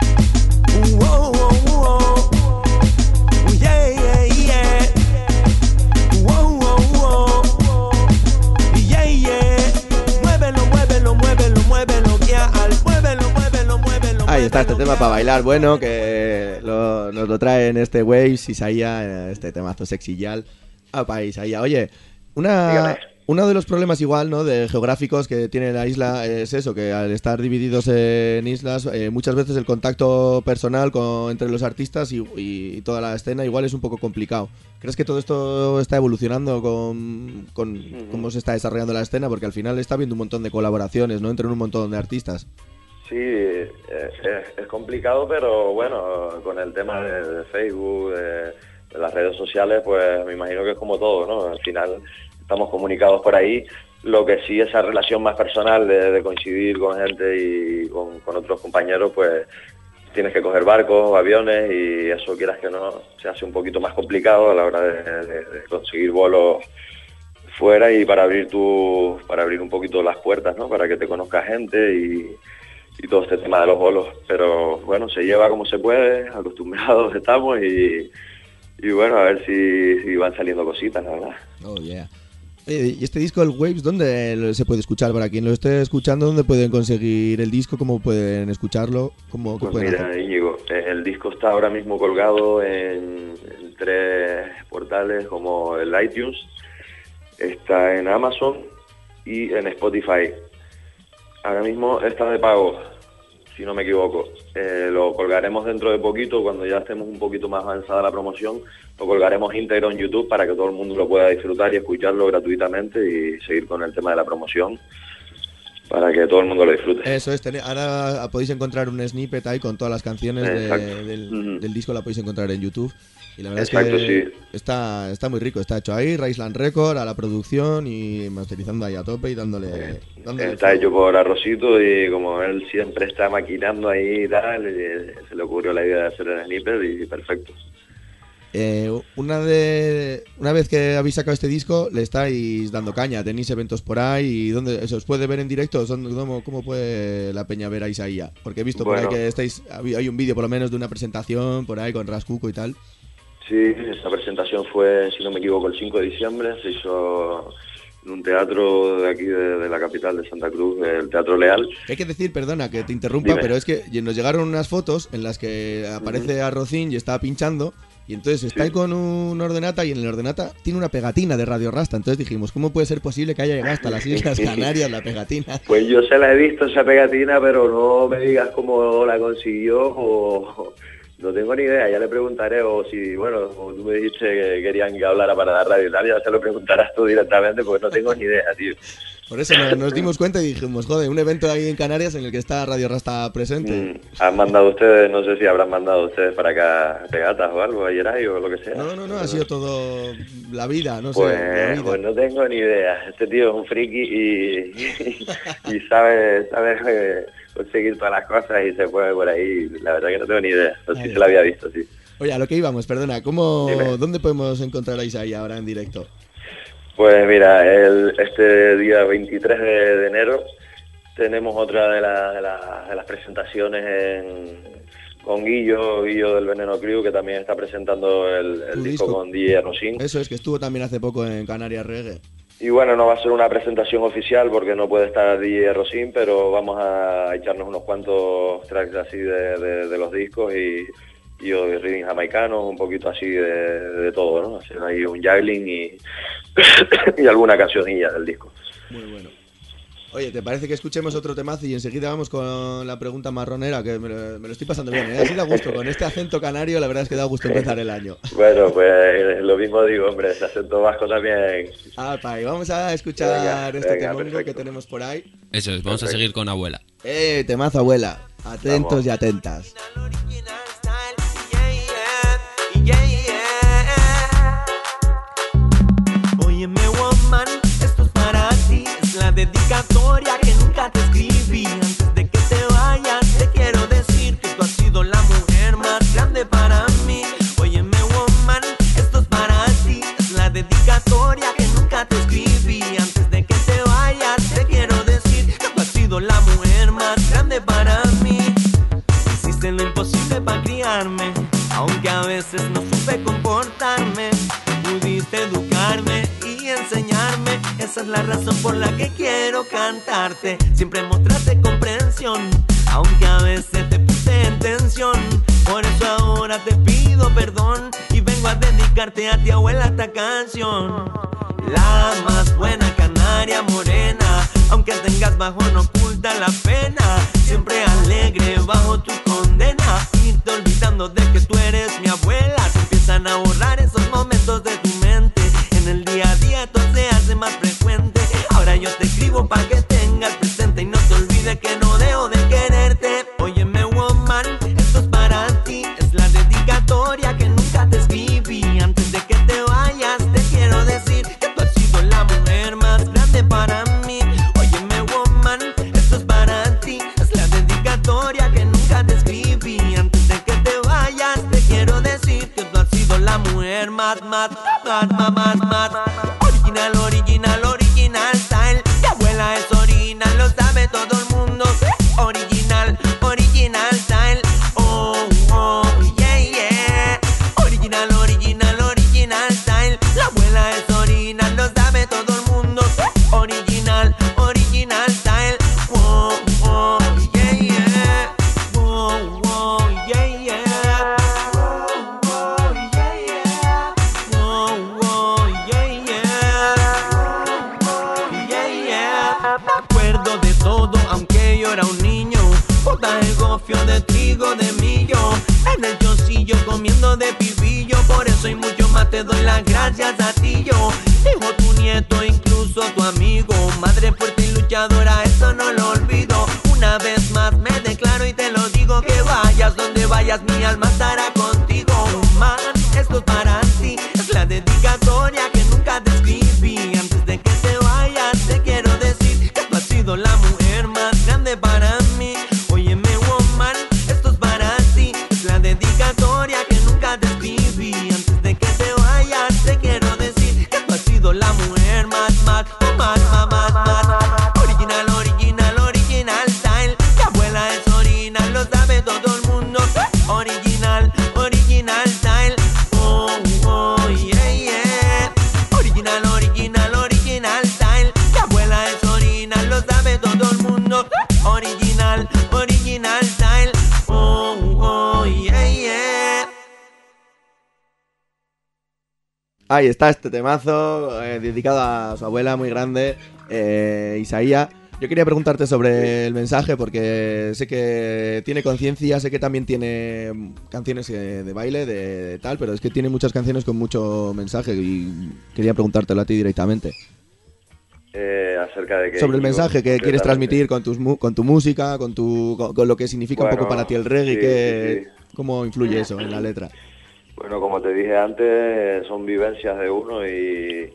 Speaker 6: Uh, oh, oh, oh. Uh, yeah, yeah, yeah. Uh, oh, oh, oh. Yeah, yeah. Muévelo, muévelo, muévelo, muévelo, yeah. Muévelo, muévelo, muévelo.
Speaker 2: Ahí está este tema para bailar, bueno, que lo, nos lo trae en este Waves, Isaías, este temazo sexy yal. Ah, para Isaías. Oye, una,
Speaker 10: Dígame.
Speaker 2: uno de los problemas igual, ¿no?, de geográficos que tiene la isla es eso, que al estar divididos en islas, eh, muchas veces el contacto personal con, entre los artistas y, y toda la escena igual es un poco complicado. ¿Crees que todo esto está evolucionando con, con
Speaker 10: Ujú.
Speaker 2: cómo se está desarrollando la escena? Porque al final está habiendo un montón de colaboraciones, ¿no?, entre un montón de artistas.
Speaker 10: Sí, es, es- es complicado, pero bueno, con el tema de, de Facebook, de, de las redes sociales, pues me imagino que es como todo, ¿no? Al final estamos comunicados por ahí. Lo que sí, esa relación más personal de, de coincidir con gente y con, con otros compañeros, pues tienes que coger barcos, aviones, y eso, quieras que no, se hace un poquito más complicado a la hora de, de- de conseguir vuelos fuera y para abrir tu, para abrir un poquito las puertas, ¿no? Para que te conozca gente y, y todo este tema de los bolos. Pero bueno, se lleva como se puede, acostumbrados estamos y, y bueno, a ver si, si van saliendo cositas, la verdad.
Speaker 2: Oh, yeah. Oye, ¿y este disco, el Waves, dónde lo- se puede escuchar? Para quien lo esté escuchando, ¿dónde pueden conseguir el disco? ¿Cómo pueden escucharlo? ¿Cómo, qué
Speaker 10: Pues
Speaker 2: pueden
Speaker 10: mira,
Speaker 2: hacer?
Speaker 10: Íñigo, eh, el disco está ahora mismo colgado en, en tres portales como el iTunes, está en Amazon y en Spotify. Ahora mismo está de pago, si no me equivoco. Eh, lo colgaremos dentro de poquito, cuando ya estemos un poquito más avanzada la promoción, lo colgaremos íntegro en YouTube para que todo el mundo lo pueda disfrutar y escucharlo gratuitamente y seguir con el tema de la promoción para que todo el mundo lo disfrute.
Speaker 2: Eso es, tener- ahora podéis encontrar un snippet ahí con todas las canciones de-
Speaker 10: Exacto.
Speaker 2: del,
Speaker 10: Ujú.
Speaker 2: del disco, la podéis encontrar en YouTube. Y la verdad
Speaker 10: Exacto,
Speaker 2: es que
Speaker 10: sí.
Speaker 2: está, está muy rico, está hecho ahí, Raisland Record, a la producción y masterizando ahí a tope y dándole... dándole
Speaker 10: Está
Speaker 2: fuego.
Speaker 10: hecho por Arrocito y como él siempre está maquinando ahí y tal, eh, se le ocurrió la idea de hacer el snippet y perfecto.
Speaker 2: Eh, una, de, una vez que habéis sacado este disco, le estáis dando caña, tenéis eventos por ahí, y ¿dónde se os puede ver en directo? ¿Son- ¿Cómo, cómo puede la peña ver a Isaías? Porque he visto por
Speaker 10: Bueno.
Speaker 2: ahí que estáis, hay un vídeo por lo menos de una presentación por ahí con Rascuco y tal.
Speaker 10: Sí, esta presentación fue, si no me equivoco, el cinco de diciembre, se hizo en un teatro de aquí, de, de la capital de Santa Cruz, el Teatro Leal.
Speaker 2: Hay que decir, perdona que te interrumpa,
Speaker 10: Dime.
Speaker 2: pero es que nos llegaron unas fotos en las que aparece Arrocín y está pinchando, y entonces está ahí con un ordenata, y en el ordenata tiene una pegatina de Radio Rasta. Entonces dijimos, ¿cómo puede ser posible que haya llegado hasta las Islas Canarias la pegatina?
Speaker 10: Pues yo se la he visto esa pegatina, pero no me digas cómo la consiguió o no tengo ni idea, ya le preguntaré, o si, bueno, como tú me dijiste que querían que hablara para la radio y tal, ya se lo preguntarás tú directamente porque no tengo ni idea, tío.
Speaker 2: Por eso nos, nos dimos cuenta y dijimos, joder, un evento ahí en Canarias en el que está Radio Rasta presente.
Speaker 10: Mm, ¿Han mandado ustedes, no sé si habrán mandado ustedes para acá regatas o algo, ayer hay o lo que sea?
Speaker 2: No, no, no, ha sido todo la vida, no
Speaker 10: pues,
Speaker 2: sé. La vida.
Speaker 10: Pues no tengo ni idea. Este tío es un friki y, y, y sabe, sabe eh, conseguir todas las cosas y se mueve por ahí. La verdad que no tengo ni idea. No sé si se la había visto, sí.
Speaker 2: Oye, a lo que íbamos, perdona, ¿cómo,
Speaker 10: Dime.
Speaker 2: ¿dónde podemos encontrar a Isaí ahora en directo?
Speaker 10: Pues mira, el, este día veintitrés de, de enero tenemos otra de, la, de, la, de las presentaciones en, con Guillo, Guillo del Veneno Crew, que también está presentando el, el disco, disco con D J Rosin.
Speaker 2: Eso es, que estuvo también hace poco en Canarias Reggae.
Speaker 10: Y bueno, no va a ser una presentación oficial porque no puede estar D J Rosin, pero vamos a echarnos unos cuantos tracks así de, de, de los discos y... y yo de reading jamaicano, un poquito así de, de todo, ¿no? Hacer ahí un juggling y, y alguna cancionilla del disco.
Speaker 2: Muy bueno. Oye, ¿te parece que escuchemos otro temazo y enseguida vamos con la pregunta marronera? Que me lo, me lo estoy pasando bien, ¿eh? Así da gusto, con este acento canario la verdad es que da gusto empezar el año.
Speaker 10: Bueno, pues lo mismo digo, hombre, ese acento vasco también.
Speaker 2: Ah, pa, y vamos a escuchar
Speaker 10: venga,
Speaker 2: este
Speaker 10: venga,
Speaker 2: temongo
Speaker 10: perfecto.
Speaker 2: que tenemos por ahí.
Speaker 3: Eso es, vamos perfecto. a seguir con Abuela.
Speaker 2: Eh, temazo, Abuela. Atentos vamos. Y atentas.
Speaker 6: Óyeme, woman, esto es para ti. Es la dedicatoria que nunca te escribí. Antes de que te vayas, te quiero decir que tú has sido la mujer más grande para mí. Óyeme, woman, esto es para ti. Es la dedicatoria que nunca te escribí. Antes de que te vayas, te quiero decir que tú has sido la mujer más grande para mí. Hiciste lo imposible para criarme, aunque a veces no supe comportarme. Pudiste educarme y enseñarme, esa es la razón por la que quiero cantarte. Siempre mostraste comprensión, aunque a veces te puse en tensión. Por eso ahora te pido perdón y vengo a dedicarte a ti, abuela, esta canción. La más buena canaria morena, aunque tengas bajo no oculta la pena. Siempre alegre bajo tu condena, irte olvidando de que tú eres mi abuela. Se empiezan a borrar esos momentos de tu mente. En el día a día esto se hace más frecuente. Ahora yo te escribo para que tengas presente y no te olvides que no dejo de quererte. Óyeme, woman, esto es para ti. Es la dedicatoria que nunca te escribí. Antes de que te vayas te quiero decir que tú has sido la mujer más grande para mí. Óyeme, woman, esto es para ti. Es la dedicatoria que nunca te escribí. Antes de que te vayas te quiero decir que tú has sido la mujer más, más, más, más, más, más. Original, original, original style. Mi abuela es original, lo sabe todo el mundo. Original, original style. Oh, oh, yeah, yeah. Original, original, original style. La abuela es original, lo sabe todo el mundo. Original, original style. Oh, oh, yeah, yeah. Oh, oh, yeah, yeah. Oh, yeah, yeah. Oh, oh, yeah, yeah. Yeah, yeah. Me acuerdo de todo, aunque yo era un niño. Bota el gofio de trigo de millo, en el chocillo comiendo de pibillo. Por eso y mucho más te doy las gracias a ti yo. Hijo, tu nieto, incluso tu amigo. Madre fuerte y luchadora, eso no lo olvido. Una vez más me declaro y te lo digo, que vayas donde vayas mi alma estará contigo. Man, esto es para ti, es la dedicatoria que nunca te escribí. Antes de que te vayas te quiero decir que tú has sido la mujer más grande para mí. Óyeme, woman, esto es para ti, es la dedicatoria que nunca te escribí. Antes de que te vayas te quiero decir que tú has sido la mujer más, más, más, más, más, más. Original, original, original style. Mi abuela es original, lo sabe todo el mundo. Original, original style. Oh, oh, yeah, yeah. Original, original, original style. Mi abuela es original, lo sabe todo el mundo. Original, original style. Oh, oh, yeah, yeah.
Speaker 2: Ahí está este temazo, eh, dedicado a su abuela muy grande, eh, Isaía. Yo quería preguntarte sobre el mensaje porque sé que tiene conciencia, sé que también tiene canciones eh, de baile, de, de tal, pero es que tiene muchas canciones con mucho mensaje y quería preguntártelo a ti directamente.
Speaker 10: eh, acerca de que...
Speaker 2: Sobre el mensaje que quieres
Speaker 10: concretamente-
Speaker 2: transmitir con, tus, mu- con tu música, con, tu, con, con lo que significa un
Speaker 10: Bueno,
Speaker 2: poco para ti el reggae,
Speaker 10: sí,
Speaker 2: que,
Speaker 10: sí, sí.
Speaker 2: ¿cómo influye eso en la letra?
Speaker 10: Bueno, como te dije antes, son vivencias de uno y,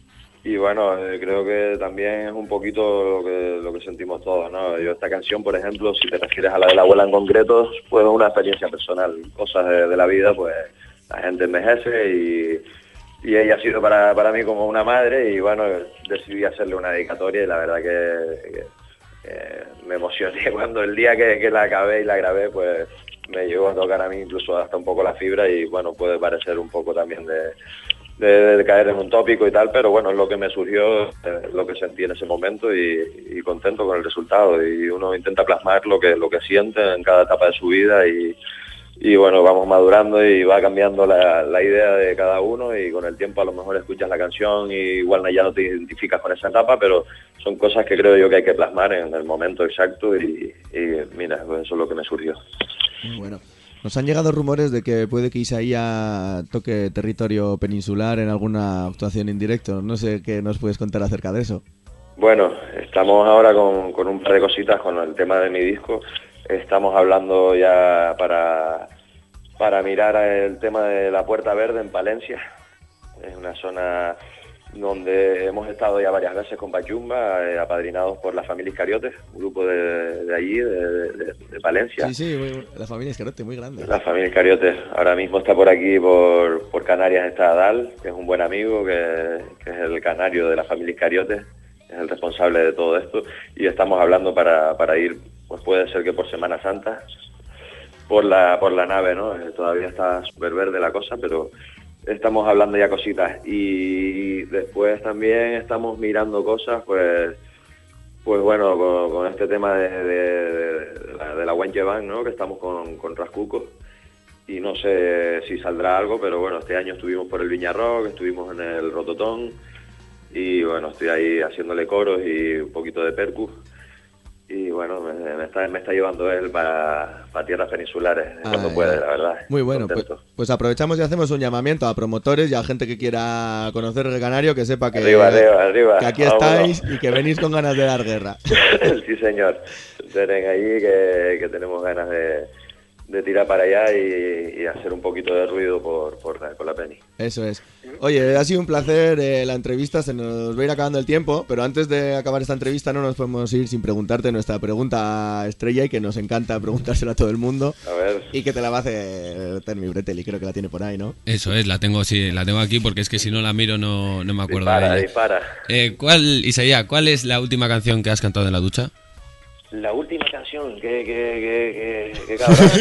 Speaker 10: y bueno, eh, creo que también es un poquito lo que, lo que sentimos todos, ¿no? Yo esta canción, por ejemplo, si te refieres a la de la abuela en concreto, pues es una experiencia personal, cosas de, de la vida, pues la gente envejece y, y ella ha sido para, para mí como una madre y bueno, decidí hacerle una dedicatoria y la verdad que, que, que me emocioné cuando el día que, que la acabé y la grabé, pues me llegó a tocar a mí incluso hasta un poco la fibra y bueno, puede parecer un poco también de, de, de caer en un tópico y tal, pero bueno, es lo que me surgió, eh, lo que sentí en ese momento y, y contento con el resultado y uno intenta plasmar lo que, lo que siente en cada etapa de su vida y, y bueno, vamos madurando y va cambiando la, la idea de cada uno y con el tiempo a lo mejor escuchas la canción y igual ya no te identificas con esa etapa, pero son cosas que creo yo que hay que plasmar en el momento exacto y, y mira, pues eso es lo que me surgió.
Speaker 2: Muy bueno. Nos han llegado rumores de que puede que Isaías toque territorio peninsular en alguna actuación en directo. No sé qué nos puedes contar acerca de eso.
Speaker 10: Bueno, estamos ahora con, con un par de cositas con el tema de mi disco. Estamos hablando ya para, para mirar el tema de la Puerta Verde en Palencia. Es una zona donde hemos estado ya varias veces con Pachumba, eh, apadrinados por la familia Iscariotes, un grupo de, de allí, de, de, de Palencia.
Speaker 2: Sí, sí, muy- la familia Escarote, muy grande.
Speaker 10: La familia Iscariotes. Ahora mismo está por aquí, por, por Canarias, está Adal, que es un buen amigo, que, que es el canario de la familia Iscariotes, es el responsable de todo esto, y estamos hablando para, para ir, pues puede ser que por Semana Santa, por la, por la nave, ¿no? Eh, Todavía está súper verde la cosa, pero estamos hablando ya cositas. Y después también estamos mirando cosas, pues pues bueno, con, con este tema de, de, de la, de la Wenche Band, ¿no? Que estamos con, con Rascuco. Y no sé si saldrá algo, pero bueno, este año estuvimos por el Viña Rock, estuvimos en el Rototón. Y bueno, estoy ahí haciéndole coros y un poquito de percu. Y bueno, me, me está, me está llevando él para, para tierras peninsulares cuando
Speaker 2: Ah,
Speaker 10: puede,
Speaker 2: ya.
Speaker 10: la verdad.
Speaker 2: Muy bueno, pues,
Speaker 10: Contento.
Speaker 2: pues aprovechamos y hacemos un llamamiento a promotores y a gente que quiera conocer el Canario, que sepa que,
Speaker 10: Arriba, arriba, arriba.
Speaker 2: que aquí
Speaker 10: Vámonos.
Speaker 2: estáis y que venís con ganas de dar guerra.
Speaker 10: Sí, señor. Tienen ahí que, que tenemos ganas de, de tirar para allá y, y hacer un poquito de ruido por, por, la, por la Peni.
Speaker 2: Eso es. Oye, ha sido un placer eh, la entrevista, se nos va a ir acabando el tiempo, pero antes de acabar esta entrevista no nos podemos ir sin preguntarte nuestra pregunta estrella y que nos encanta preguntársela a todo el mundo.
Speaker 10: A ver.
Speaker 2: Y que te la va a hacer Termi Bretelli, creo que la tiene por ahí, ¿no?
Speaker 11: Eso es, la tengo, sí, la tengo aquí porque es que si no la miro no, no me acuerdo
Speaker 10: Dispara,
Speaker 11: de ella.
Speaker 10: dispara.
Speaker 11: Eh, ¿cuál, Isaías, cuál es la última canción que has cantado en la ducha?
Speaker 10: La última canción, que, que, que, que, que cabrón.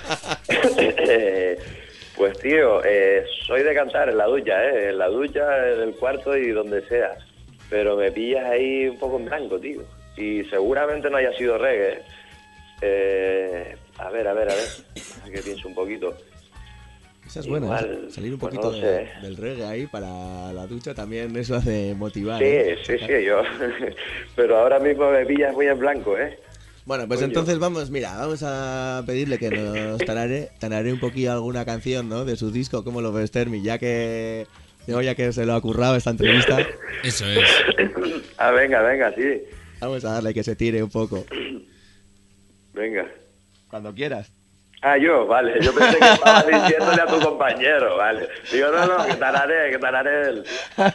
Speaker 10: Eh, pues tío, eh, soy de cantar en la ducha, eh, en la ducha, en el cuarto y donde sea. Pero me pillas ahí un poco en blanco, tío. Y seguramente no haya sido reggae. Eh, a ver, a ver, a ver. Que pienso un poquito.
Speaker 2: Esa es buena,
Speaker 10: Igual,
Speaker 2: ¿eh? Salir un
Speaker 10: pues
Speaker 2: poquito
Speaker 10: no
Speaker 2: de-
Speaker 10: sé.
Speaker 2: del reggae ahí para la ducha también, eso hace motivar.
Speaker 10: Sí,
Speaker 2: ¿eh?
Speaker 10: sí, sí, yo. Pero ahora mismo me pillas muy en blanco, ¿eh?
Speaker 2: Bueno, pues
Speaker 10: Coño.
Speaker 2: entonces vamos, mira, vamos a pedirle que nos tarare, tarare un poquillo alguna canción, ¿no? De su disco, ¿cómo lo ves, Termi? Ya que, digo, ya que se lo ha currado esta entrevista,
Speaker 11: Eso es.
Speaker 10: Ah, venga, venga, sí.
Speaker 2: vamos a darle que se tire un poco.
Speaker 10: Venga.
Speaker 2: Cuando quieras.
Speaker 10: Ah, yo, vale. Yo pensé que estabas diciéndole a tu compañero, vale. Digo, no, no, que tararé, que tararé él.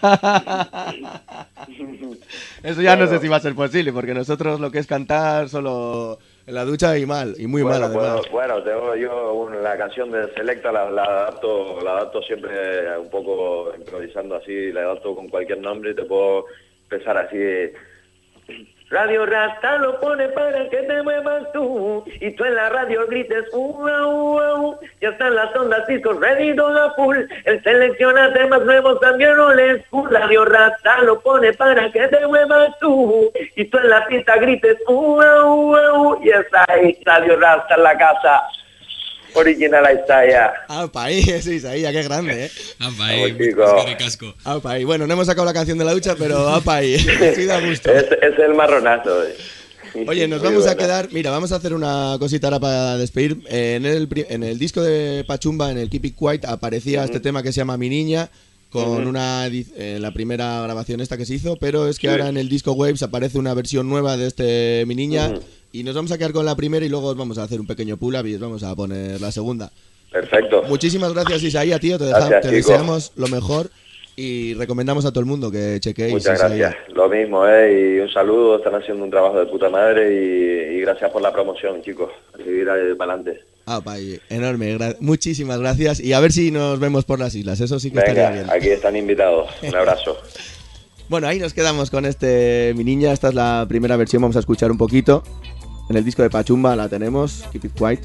Speaker 2: Eso ya no
Speaker 10: Bueno.
Speaker 2: sé si va a ser posible, porque nosotros lo que es cantar solo en la ducha y mal, y muy
Speaker 10: bueno,
Speaker 2: mal además.
Speaker 10: puedo- bueno, tengo yo un- la canción de Selecta, la, la adapto, la adapto siempre un poco improvisando así, la adapto con cualquier nombre y te puedo empezar así. Radio Rasta lo pone para que te muevas tú y tú en la radio grites uh, uh, uh, ya están las ondas discos ready to go full, él selecciona temas nuevos también no les full. Radio Rasta lo pone para que te muevas tú y tú en la pista grites uh, uh, uh, y está ahí Radio Rasta en la casa original, ahí está ya.
Speaker 2: Ah, pa' ahí, sí, Isaías, qué grande, ¿eh?
Speaker 11: Apa,
Speaker 10: Vamos,
Speaker 11: ahí,
Speaker 10: chico.
Speaker 11: es que ricasco.
Speaker 2: Ah, pa' ahí. Bueno, no hemos sacado la canción de la ducha, pero ah, pa' ahí. Sí, da gusto.
Speaker 10: Es, es el marronazo. eh.
Speaker 2: Oye, nos
Speaker 10: Muy
Speaker 2: vamos a
Speaker 10: buena.
Speaker 2: quedar. Mira, vamos a hacer una cosita ahora para despedir. Eh, en, el, pri- en el disco de Pachumba, en el Keep It Quiet, aparecía este tema que se llama Mi Niña, con
Speaker 10: Ujú.
Speaker 2: una edi- eh, la primera grabación esta que se hizo, pero es que
Speaker 10: Sí.
Speaker 2: ahora en el disco Waves aparece una versión nueva de este Mi Niña
Speaker 10: Ujú.
Speaker 2: y nos vamos a quedar con la primera y luego os vamos a hacer un pequeño pull-up y os vamos a poner la segunda.
Speaker 10: Perfecto.
Speaker 2: Muchísimas gracias, Isaías, tío. Te, deja-
Speaker 10: Gracias,
Speaker 2: te
Speaker 10: chicos.
Speaker 2: deseamos lo mejor y recomendamos a todo el mundo que chequeéis.
Speaker 10: Muchas
Speaker 2: Isaías.
Speaker 10: gracias. Lo mismo, ¿eh? Y un saludo. Están haciendo un trabajo de puta madre y, y gracias por la promoción, chicos. A seguir ahí para adelante.
Speaker 2: Ah, pay, enorme. gra- muchísimas gracias y a ver si nos vemos por las islas. Eso sí que estaría bien.
Speaker 10: Venga, aquí están invitados. Un abrazo.
Speaker 2: Bueno, ahí nos quedamos con este Mi Niña. Esta es la primera versión. Vamos a escuchar un poquito. En el disco de Pachumba la tenemos. Keep It Quiet.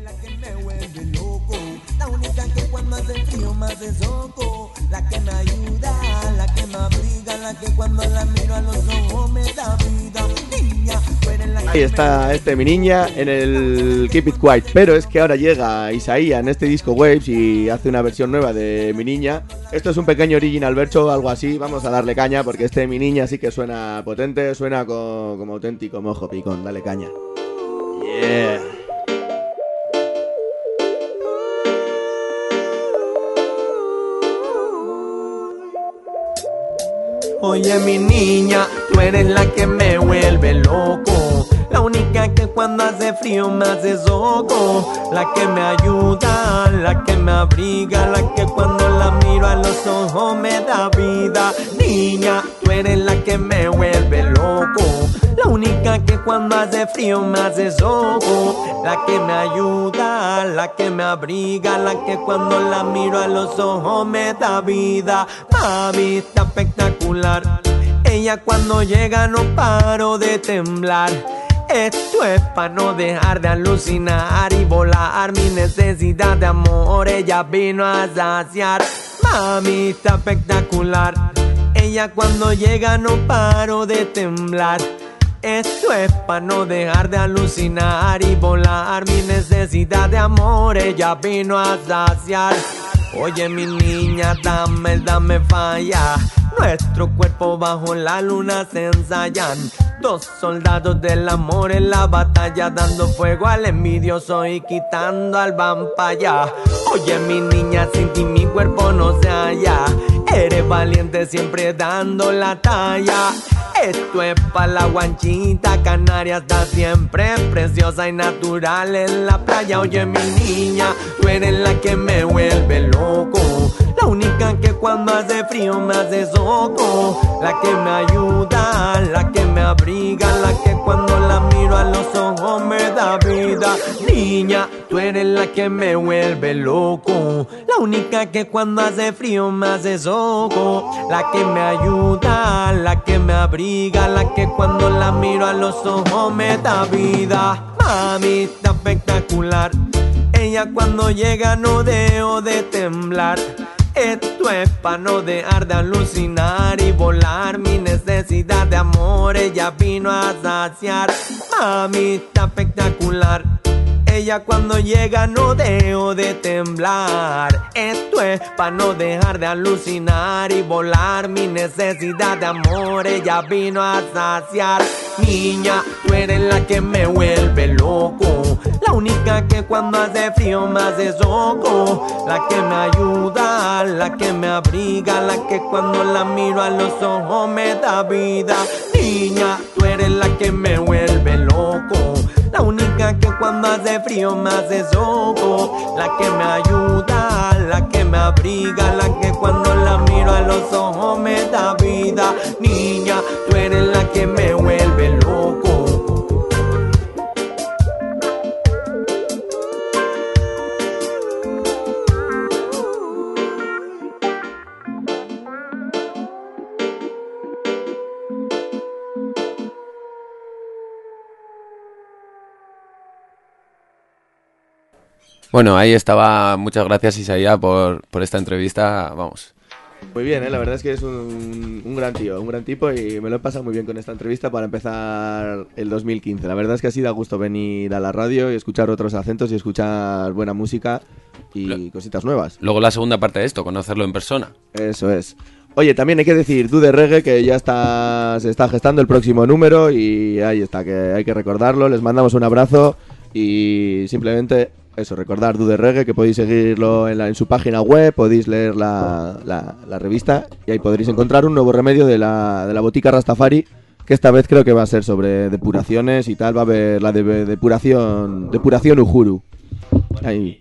Speaker 6: La única que cuando hace frío me hace soco, la que me ayuda, la que me abriga, la que cuando la miro a los ojos me da vida. Niña, tú eres la que
Speaker 2: Ahí está este Mi Niña en el Keep It Quiet. Pero es que ahora llega Isaías en este disco Waves y hace una versión nueva de Mi Niña. Esto es un pequeño original verso, algo así. Vamos a darle caña porque este Mi Niña sí que suena potente, suena co- como auténtico mojo picón. Dale caña. Yeah.
Speaker 6: Oye mi niña, tú eres la que me vuelve loco, la única que cuando hace frío me hace soco, la que me ayuda, la que me abriga, la que cuando la miro a los ojos me da vida. Niña, tú eres la que me vuelve loco, la única que cuando hace frío me hace soco, la que me ayuda, la que me abriga, la que cuando la miro a los ojos me da vida. Mami, está espectacular, ella cuando llega no paro de temblar. Esto es pa' no dejar de alucinar y volar. Mi necesidad de amor ella vino a saciar. Mami, está espectacular, ella cuando llega no paro de temblar. Esto es pa' no dejar de alucinar y volar. Mi necesidad de amor ella vino a saciar. Oye mi niña, dame, dame falla. Nuestro cuerpo bajo la luna se ensayan. Dos soldados del amor en la batalla, dando fuego al envidioso y quitando al vampaya. Oye mi niña, sin ti mi cuerpo no se halla. Eres valiente siempre dando la talla. Esto es pa' la guanchita canaria, está siempre preciosa y natural en la playa. Oye mi niña, tú eres la que me vuelve loco, la única que cuando hace frío me hace soco, la que me ayuda, la que me abriga, la que cuando la miro a los ojos me da vida. Niña, tú eres la que me vuelve loco, la única que cuando hace frío me hace soco, la que me ayuda, la que me abriga, la que cuando la miro a los ojos me da vida. Mami, está espectacular, ella cuando llega no dejo de temblar. Esto es pa' no dejar de alucinar y volar. Mi necesidad de amor ella vino a saciar. Mami, está espectacular, ella cuando llega no dejo de temblar. Esto es pa' no dejar de alucinar y volar. Mi necesidad de amor ella vino a saciar. Niña, tú eres la que me vuelve loco, la única que cuando hace frío me hace soco, la que me ayuda, la que me abriga, la que cuando la miro a los ojos me da vida. Niña, tú eres la que me vuelve loco, la única que cuando hace frío me hace soco, la que me ayuda, la que me abriga, la que cuando la miro a los ojos me da vida. Niña, tú eres la que me vuelve loco.
Speaker 3: Bueno, ahí estaba. Muchas gracias, Isaías, por, por esta entrevista. Vamos.
Speaker 2: Muy bien, ¿eh? La verdad es que es un, un gran tío, un gran tipo y me lo he pasado muy bien con esta entrevista para empezar el dos mil quince. La verdad es que ha sido a gusto venir a la radio y escuchar otros acentos y escuchar buena música y
Speaker 3: Lo-
Speaker 2: cositas nuevas.
Speaker 3: Luego la segunda parte de esto, conocerlo en persona.
Speaker 2: Eso es. Oye, también hay que decir, Du de Reggae, que ya está, se está gestando el próximo número y ahí está, que hay que recordarlo. Les mandamos un abrazo y simplemente Eso, recordar Dude Reggae, que podéis seguirlo en, la, en su página web, podéis leer la, la, la revista y ahí podréis encontrar un nuevo remedio de la, de la botica Rastafari, que esta vez creo que va a ser sobre depuraciones y tal, va a haber la de, de depuración depuración Uhuru. Ahí.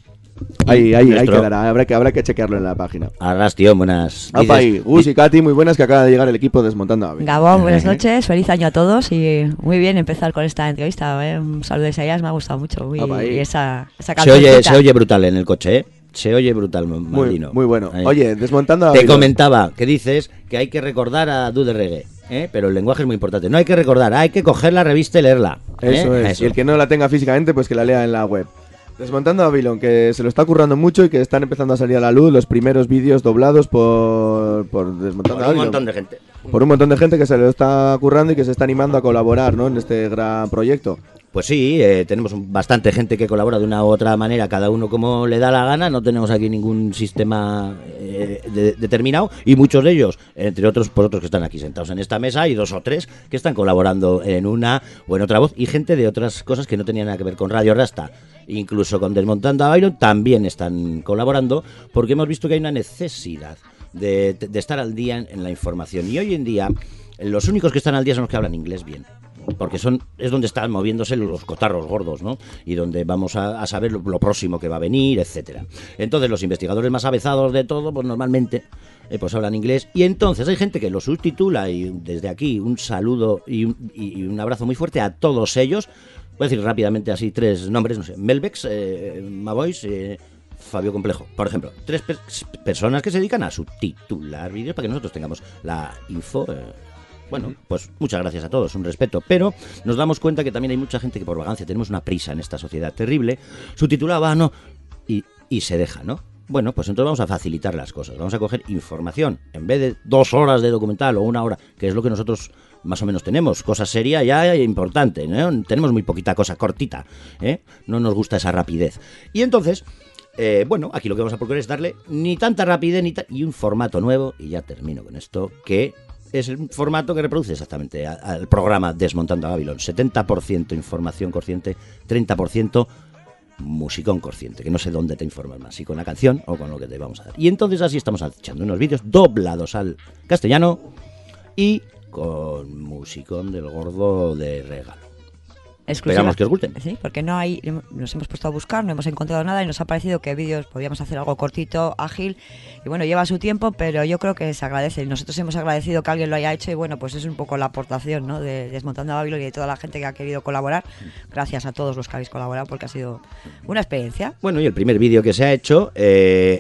Speaker 2: Ahí, ahí, ahí quedará, habrá que, habrá que chequearlo en la página.
Speaker 12: Arras, tío, buenas.
Speaker 2: Opa, ahí, Gus y Katy, muy buenas, que acaba de llegar el equipo desmontando a Babylon.
Speaker 13: Gabón, buenas noches, feliz año a todos y muy bien empezar con esta entrevista. ¿eh? Un saludo de Isaías, me ha gustado mucho. Y, y esa, esa
Speaker 12: se, oye, se oye brutal en el coche, ¿eh? Se oye brutal, Maldino.
Speaker 2: Muy, muy bueno.
Speaker 12: Ahí.
Speaker 2: Oye, desmontando a
Speaker 12: Te
Speaker 2: Babylon.
Speaker 12: comentaba que dices que hay que recordar a Dude Reggae, ¿eh? Pero el lenguaje es muy importante. No hay que recordar, hay que coger la revista y leerla. ¿eh?
Speaker 2: Eso es.
Speaker 12: Eso.
Speaker 2: Y el que no la tenga físicamente, pues que la lea en la web. Desmontando a Babylon, que se lo está currando mucho y que están empezando a salir a la luz los primeros vídeos doblados por, por Desmontando
Speaker 12: Por
Speaker 2: a
Speaker 12: un
Speaker 2: Babylon.
Speaker 12: montón de gente.
Speaker 2: Por un montón de gente que se lo está currando y que se está animando a colaborar, ¿no? En este gran proyecto.
Speaker 12: Pues sí, eh, tenemos bastante gente que colabora de una u otra manera, cada uno como le da la gana, no tenemos aquí ningún sistema eh, de, determinado, y muchos de ellos, entre otros, por otros que están aquí sentados en esta mesa, y dos o tres que están colaborando en una o en otra voz, y gente de otras cosas que no tenían nada que ver con Radio Rasta, incluso con Desmontando a Babylon, también están colaborando, porque hemos visto que hay una necesidad de, de estar al día en, en la información, y hoy en día los únicos que están al día son los que hablan inglés bien. Porque son es donde están moviéndose los cotarros gordos, ¿no? Y donde vamos a, a saber lo, lo próximo que va a venir, etcétera. Entonces los investigadores más avezados de todo, pues normalmente eh, pues hablan inglés. Y entonces hay gente que lo subtitula, y desde aquí un saludo y un, y un abrazo muy fuerte a todos ellos. Voy a decir rápidamente así tres nombres, no sé, Melbex, eh, Mavois, eh, Fabio Complejo, por ejemplo. Tres per- personas que se dedican a subtitular vídeos para que nosotros tengamos la info... Eh, Bueno, pues muchas gracias a todos, un respeto, pero nos damos cuenta que también hay mucha gente que por vagancia, tenemos una prisa en esta sociedad terrible, subtitulaba, no, y, y se deja, ¿no? Bueno, pues entonces vamos a facilitar las cosas, vamos a coger información, en vez de dos horas de documental o una hora, que es lo que nosotros más o menos tenemos, cosa seria ya e importante, ¿no? Tenemos muy poquita cosa, cortita, ¿eh? No nos gusta esa rapidez. Y entonces... Eh, bueno, aquí lo que vamos a procurar es darle ni tanta rapidez ni ta- y un formato nuevo, y ya termino con esto, que... es el formato que reproduce exactamente al programa Desmontando a Babylon. setenta por ciento información consciente, treinta por ciento musicón consciente, que no sé dónde te informas más, si con la canción o con lo que te vamos a dar. Y entonces así estamos echando unos vídeos doblados al castellano y con musicón del gordo de regalo.
Speaker 13: Exclusiva.
Speaker 12: Esperamos que os gusten.
Speaker 13: Sí, porque no hay, nos hemos puesto a buscar, no hemos encontrado nada y nos ha parecido que vídeos podíamos hacer algo cortito, ágil, y bueno, lleva su tiempo, pero yo creo que se agradece. Nosotros hemos agradecido que alguien lo haya hecho y bueno, pues es un poco la aportación, ¿no? de Desmontando a Babylon y de toda la gente que ha querido colaborar. Gracias a todos los que habéis colaborado porque ha sido una experiencia.
Speaker 12: Bueno, y el primer vídeo que se ha hecho, eh,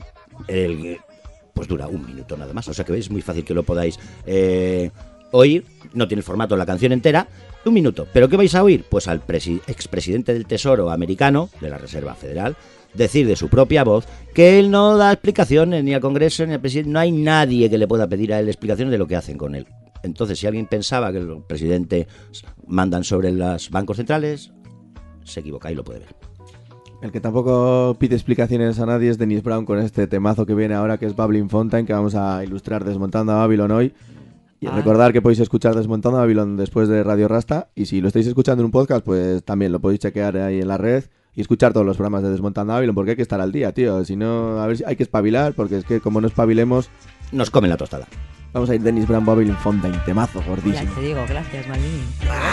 Speaker 12: el, pues dura un minuto nada más, o sea que es muy fácil que lo podáis eh, oír, no tiene el formato de la canción entera. Un minuto. ¿Pero qué vais a oír? Pues al presi- expresidente del Tesoro americano, de la Reserva Federal, decir de su propia voz que él no da explicaciones ni al Congreso ni al presidente. No hay nadie que le pueda pedir a él explicaciones de lo que hacen con él. Entonces, si alguien pensaba que el presidente mandan sobre los bancos centrales, se equivoca y lo puede ver.
Speaker 2: El que tampoco pide explicaciones a nadie es Dennis Brown con este temazo que viene ahora, que es Babylon Fountain, que vamos a ilustrar Desmontando a Babylon hoy. Y
Speaker 13: Ah.
Speaker 2: recordar que podéis escuchar Desmontando a Babylon después de Radio Rasta, y si lo estáis escuchando en un podcast, pues también lo podéis chequear ahí en la red y escuchar todos los programas de Desmontando a Babylon, porque hay que estar al día, tío. Si no, a ver si hay que espabilar, porque es que como no espabilemos...
Speaker 12: Nos comen la tostada.
Speaker 2: Vamos a ir Dennis Brown, Babylon Fountain, temazo
Speaker 13: Ya
Speaker 2: gordísimo.
Speaker 13: te digo, gracias, Maldini.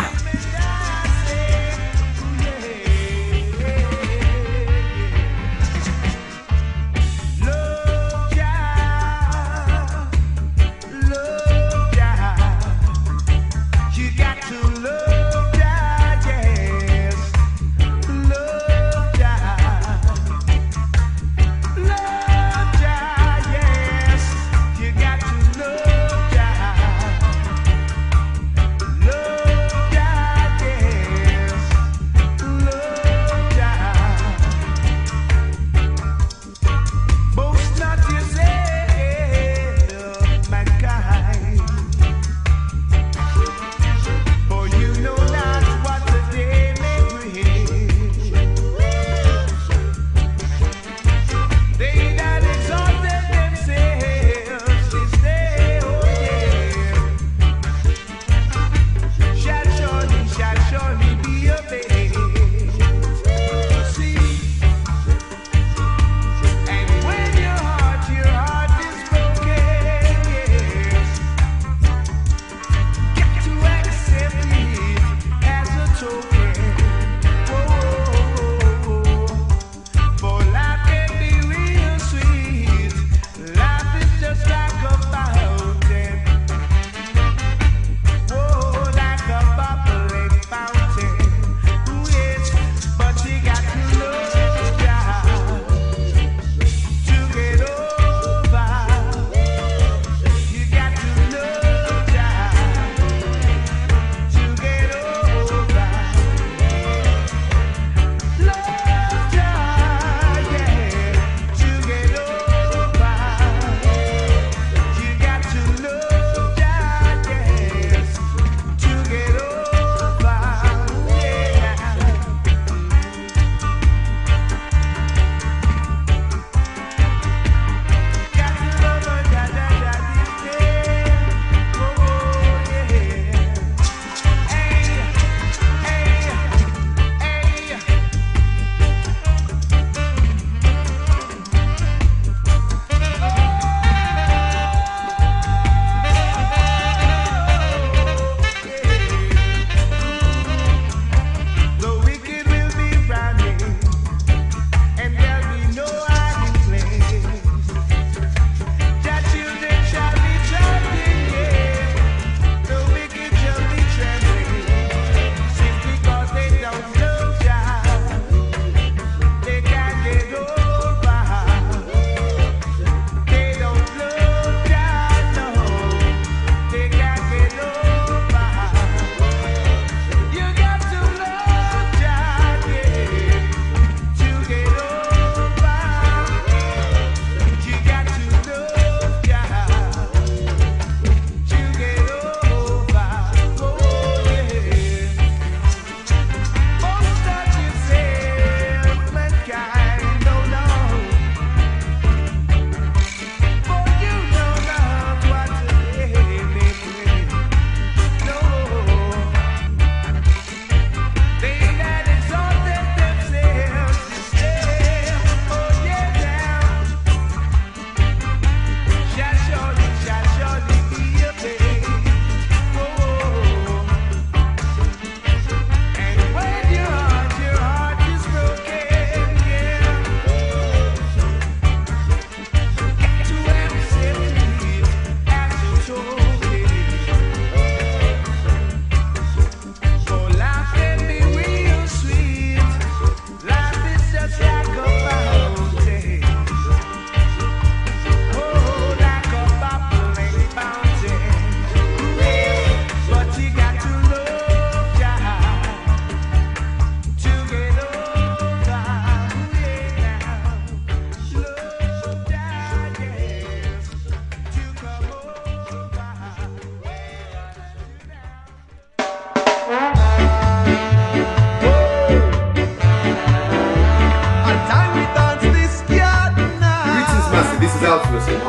Speaker 6: You got to love God, yes. Love God. Love God, yes. You got to love God. Love God, yes.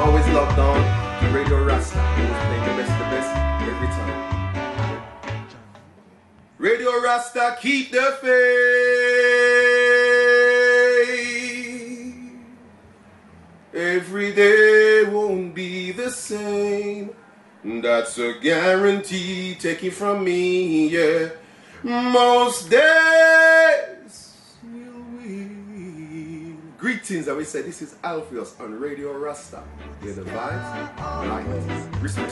Speaker 2: always locked on to Radio Rasta. Always playing the best, the best every time. Radio Rasta, keep the faith. Every day won't be the same. That's a guarantee. Take it from me, yeah. Most days will we. Greetings, I will say this is Alpheus on Radio Rasta. Hear the vibes, light, respect.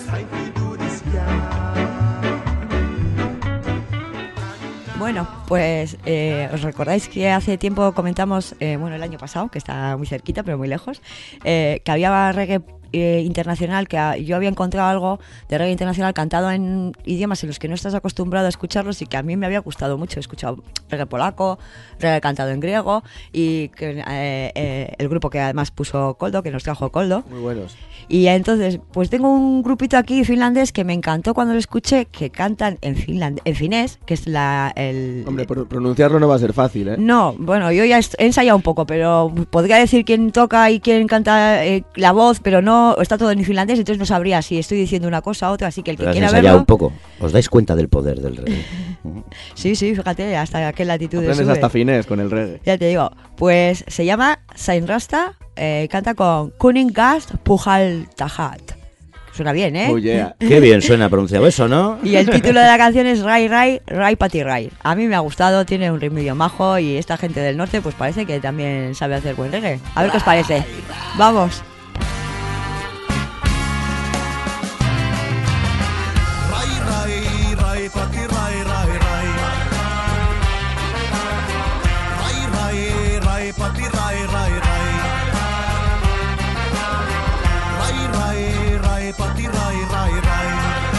Speaker 13: Bueno, pues eh, os recordáis que hace tiempo comentamos, eh, bueno, el año pasado, que está muy cerquita pero muy lejos, eh, que había reggae eh, internacional, que a, yo había encontrado algo de reggae internacional cantado en idiomas en los que no estás acostumbrado a escucharlos y que a mí me había gustado mucho. He escuchado reggae polaco, reggae cantado en griego y que, eh, eh, el grupo que además puso Koldo, que nos trajo Koldo.
Speaker 2: Muy buenos.
Speaker 13: Y entonces, pues tengo un grupito aquí finlandés que me encantó cuando lo escuché, que cantan en finland, en finés, que es la... El,
Speaker 2: Hombre, pro- pronunciarlo no va a ser fácil, ¿eh?
Speaker 13: No, bueno, yo ya he ensayado un poco, pero podría decir quién toca y quién canta eh, la voz, pero no, está todo en finlandés, entonces no sabría si estoy diciendo una cosa u otra, así que el que
Speaker 12: Pero has
Speaker 13: quiera
Speaker 12: ensayado
Speaker 13: verlo...
Speaker 12: un poco. ¿Os dais cuenta del poder del reggae?
Speaker 13: Sí, sí, fíjate, hasta qué latitud
Speaker 2: Aprendes
Speaker 13: sube.
Speaker 2: hasta finés con el reggae.
Speaker 13: Ya te digo, pues se llama Sain Rasta, eh, canta con Kuningast Puhaltahat. Suena bien, ¿eh?
Speaker 2: Oh, yeah.
Speaker 12: Qué bien suena pronunciado eso, ¿no?
Speaker 13: Y el título de la canción es Rai Rai, Rai Pati Rai. A mí me ha gustado, tiene un ritmillo majo y esta gente del norte pues parece que también sabe hacer buen reggae. A ver qué os parece. Vamos.
Speaker 6: Rai, rai, rai, pati, rai, rai, rai. Rai, rai, rai, pati, rai, rai, rai. Rai, rai, rai, pati, rai, rai, rai.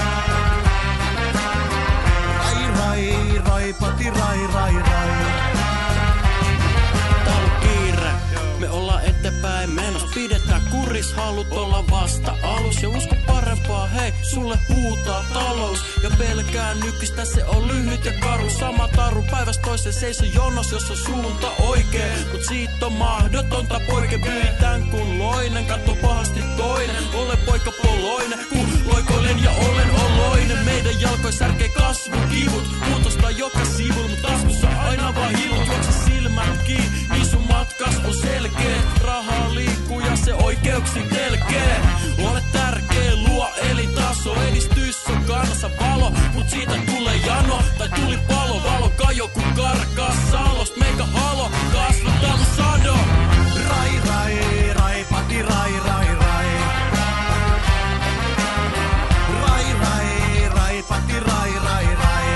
Speaker 6: Rai, rai, rai, pati, rai, rai, rai.
Speaker 14: Tää on kiire, me ollaan eteenpäin menos. Pidetään kuris, halut olla vasta alus. Ja usko parempaa, hei, sulle huutaa talous. Ja pelkään nykyistä se on lyhyt ja karu. Sama taru päivästä toiseen seiso jonos, jos on suunta oikee. Mut siitä on mahdotonta poike. Pyritään kun loinen, katso pahasti toinen. Ole poika poloinen, kun loikoilen ja olen oloinen. Meidän jalkoi särkee kasvukivut. Muutosta joka sivulla, mut taskussa aina vaan hilut. Juokse silmät kiinni, niin sun matkas on selkeä. Rahaa liikkuu ja se oikeuksi telkee. Ole tärkeä, luo elintaso. Edistys on kanssa valo, mut siitä tulee jano. Tai tuli palo, valo kajo kun karkaa salost. Meikä halo, kasvataan sado.
Speaker 6: Rai, rai, rai, pati, rai, rai, rai. Rai, rai, rai, pati, rai, rai, rai.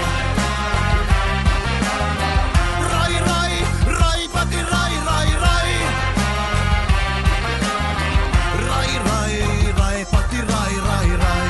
Speaker 6: Rai, rai, rai, pati, rai, rai, rai. Rai, rai, rai, pati, rai, rai, rai.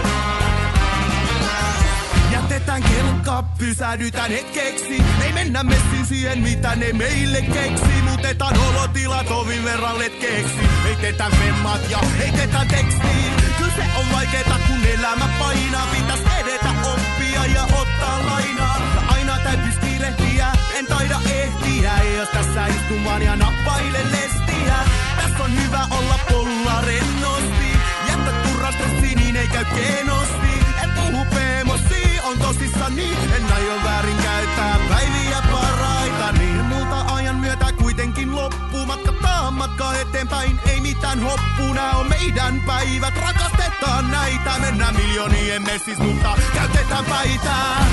Speaker 6: Jätetään kelkka, pysähdytään hetkeksi. Ei mennä messiin siihen, mitä ne meille keksi. Muutetaan olotilat ovin verran letkeeksi. Heitetään femmat ja heitetään tekstiin. Kyllä se on vaikeeta, kun elämä painaa. Pitäis edetä, oppia ja ottaa lainaa. Aina täytyis kiirehtiä, en taida ehtiä. Jos tässä istun vaan ja nappailen lestiä. Tässä on hyvä olla polla rennosti. Jättä turra stressiin, niin ei käy kenosti. En puhu peemosi, on tosissani. En aio väärin käyttää päiviä paraita. Niin multa ajan myötä kuitenkin loppuu. Matkataan matka eteenpäin, ei mitään hoppuu. Nää on meidän päivät, rakastetaan näitä. Mennään miljoonien messis, mutta käytetään päitää.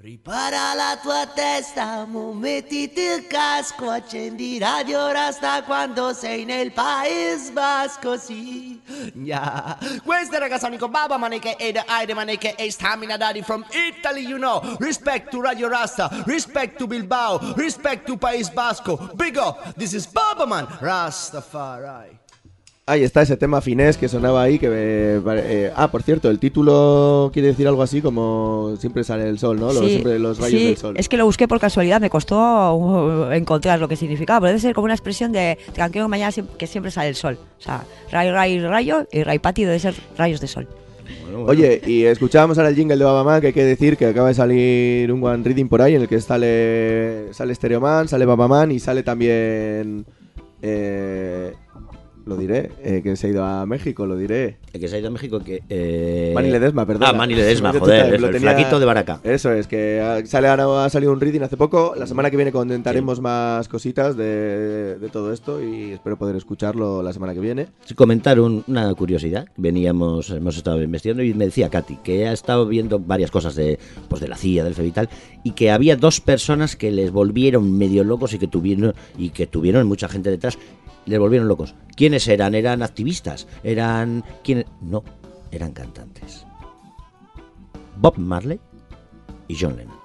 Speaker 6: Prepara la tua testa, mo mettiti il casco, accendi Radio Rasta quando sei nel Paese Basco, sì. Yeah. Questa ragazza amico Baba Maneke e the Aide Maneke e Stamina Daddy from Italy, you know. Respect to Radio Rasta, respect to Bilbao, respect to País Basco. Big up, this is Baba Man, Rastafari.
Speaker 2: Ahí está ese tema finés que sonaba ahí que eh, eh, ah, por cierto, el título quiere decir algo así como siempre sale el sol, ¿no? Los,
Speaker 13: Sí,
Speaker 2: siempre los rayos
Speaker 13: sí,
Speaker 2: del sol.
Speaker 13: es que lo busqué por casualidad, me costó uh, encontrar lo que significaba, pero debe ser como una expresión de tranquilo mañana siem- que siempre sale el sol. O sea, rayo, rayo, rayo y raipati debe ser rayos de sol.
Speaker 2: Oye, y escuchábamos ahora el jingle de Babaman, que hay que decir que acaba de salir un One Reading por ahí en el que sale sale Stereoman, sale Babaman y sale también eh, lo diré, eh, que se ha ido a México, lo diré.
Speaker 12: El que se ha ido a México, que... Eh...
Speaker 2: Manny Ledesma, perdón.
Speaker 12: Ah, Manny Ledesma, joder, el flaquito de Baraca.
Speaker 2: Eso es, que ha, sale, ahora ha salido un reading hace poco. La semana que viene comentaremos sí. más cositas de, de todo esto y espero poder escucharlo la semana que viene.
Speaker 12: Sí, comentar un, una curiosidad. Veníamos, hemos estado investigando y me decía Katy que ha estado viendo varias cosas de, pues de la C I A, del F E B I y tal, y que había dos personas que les volvieron medio locos y que tuvieron, y que tuvieron mucha gente detrás. Les volvieron locos. ¿Quiénes eran? ¿Eran activistas? ¿Eran...? ¿Quiénes? No, eran cantantes. Bob Marley y John Lennon.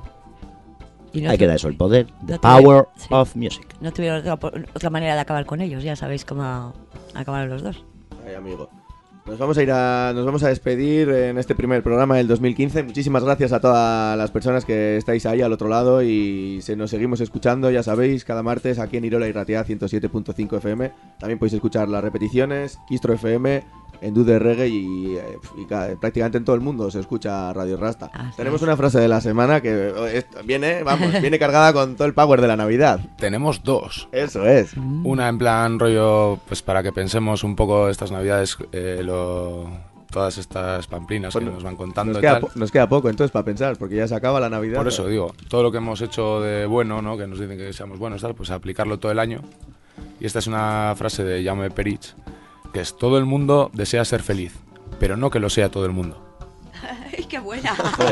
Speaker 12: Y no Hay que dar eso, el poder, the no power tuvieron, sí. of music.
Speaker 13: No tuvieron otra, otra manera de acabar con ellos, ya sabéis cómo acabaron los dos.
Speaker 2: Ay, amigo. Nos vamos a ir a, nos vamos a despedir en este primer programa del dos mil quince. Muchísimas gracias a todas las personas que estáis ahí al otro lado y se nos seguimos escuchando, ya sabéis, cada martes aquí en Irola y Ratia ciento siete punto cinco F M. También podéis escuchar las repeticiones, Quistro F M, en Dude Reggae y, y, y prácticamente en todo el mundo se escucha Radio Rasta. Ah, Tenemos una frase de la semana que es, viene, vamos, viene cargada con todo el power de la Navidad.
Speaker 1: Tenemos dos.
Speaker 2: Eso es.
Speaker 1: Una en plan rollo, pues para que pensemos un poco estas Navidades, eh, lo, todas estas pamplinas pues que nos van contando
Speaker 2: nos
Speaker 1: y
Speaker 2: queda
Speaker 1: tal.
Speaker 2: Po- nos queda poco entonces para pensar, porque ya se acaba la Navidad.
Speaker 1: Por eso digo, todo lo que hemos hecho de bueno, ¿no? Que nos dicen que seamos buenos, tal, pues aplicarlo todo el año. Y esta es una frase de Jaume Perich, que es: todo el mundo desea ser feliz, pero no que lo sea todo el mundo.
Speaker 13: ¡Ay, qué buena!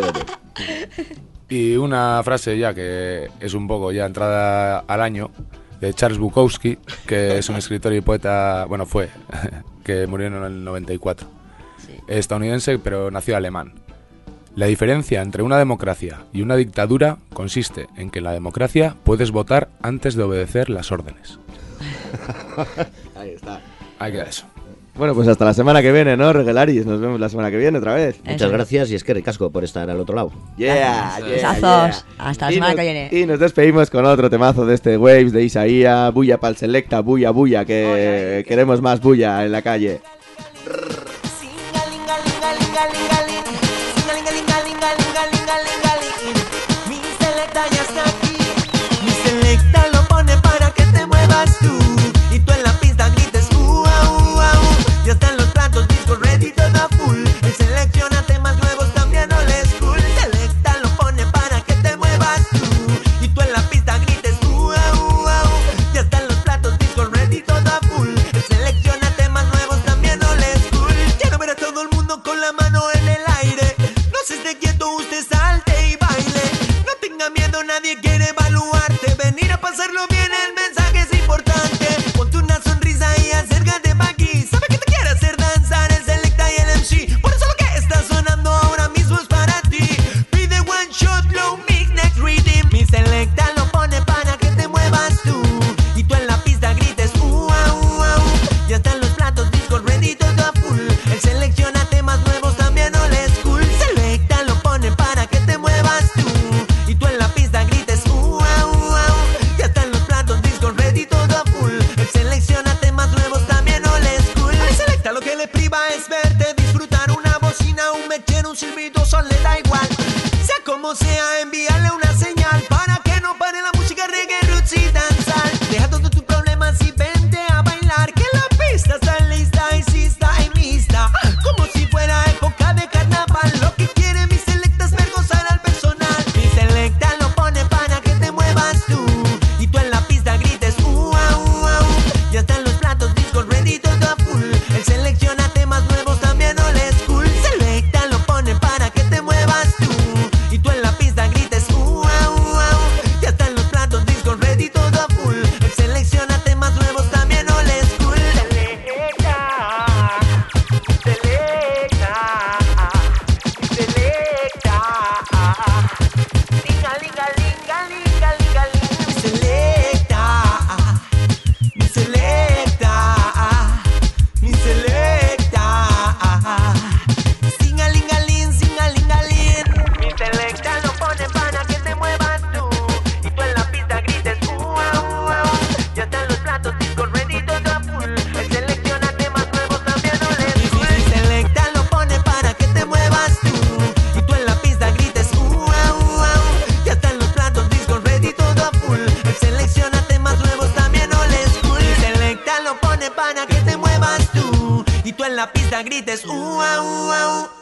Speaker 1: Y una frase ya que es un poco ya entrada al año, de Charles Bukowski, que es un escritor y poeta, bueno, fue, que murió en el noventa y cuatro. Sí. Estadounidense, pero nació alemán. La diferencia entre una democracia y una dictadura consiste en que en la democracia puedes votar antes de obedecer las órdenes.
Speaker 2: Ahí está.
Speaker 1: Ahí queda eso.
Speaker 2: Bueno, pues hasta la semana que viene, ¿no, Regelaris? Nos vemos la semana que viene otra vez.
Speaker 12: Muchas gracias y es que ricasco por estar al otro lado.
Speaker 2: Yeah, yeah, yeah.
Speaker 13: Hasta la semana que viene.
Speaker 2: Y nos despedimos con otro temazo de este Waves de Isaía. Bulla pa'l Selecta, bulla, bulla, que oh, yeah. queremos más bulla en la calle.
Speaker 6: Mi Selecta ya está aquí. Mi Selecta lo pone para que te muevas tú. Y tú en la pista grites uh, uh, uh, uh. Ya están los platos, discos ready, todo a full. Él selecciona temas nuevos, también old school. Selecta lo pone para que te muevas tú. Y tú en la pista grites uh, uh, uh, uh. Ya están los platos, discos ready, todo a full. Él selecciona temas nuevos, también old school. Quiero ver a todo el mundo con la mano en el aire. No se esté quieto, usted salte y baile. No tenga miedo, nadie quiere evaluarte. Venir a pasarlo bien, el mensaje es importante. Ponte una sonrisa y acércate pa' aquí. Sabe que te quiere hacer danzar el Selecta y el M C. Por eso lo que está sonando ahora mismo es para ti. Pide one shot, low mix, next rhythm. Mi Selecta lo pone para que te muevas tú. Y tú en la pista grites uh, uh, uh, uh. Ya están los platos, discos ready, todo a full. Él selecciona temas nuevos, también old school. Selecta lo pone para que te muevas tú. Y tú en la pista grites uh, uh, uh, uh. Ya están los platos, discos ready, todo a full. Él selecciona temas nuevos, también old school. Al Selecta lo que le priva es verte disfrutar una bocina, un mechero, un silbido, son le da igual. Sea como sea, envíale una señal para que no pare la música reggae, roots y danzar. Deja todos tus problemas y vente a bailar, que la pista está lista y si está y lista, como si fuera época de carnaval. Lo que quiere mi Selecta es ver gozar al personal. Mi Selecta lo pone para que te muevas tú. Y tú en la pista grites uh, uh, uh, uh. Ya están los platos, discos ready, todo a full. Él selecciona temas nuevos, también old school. Selecta lo pone para que te muevas tú. Y tú en la pista grites
Speaker 15: la pista grites ua, ua, ua.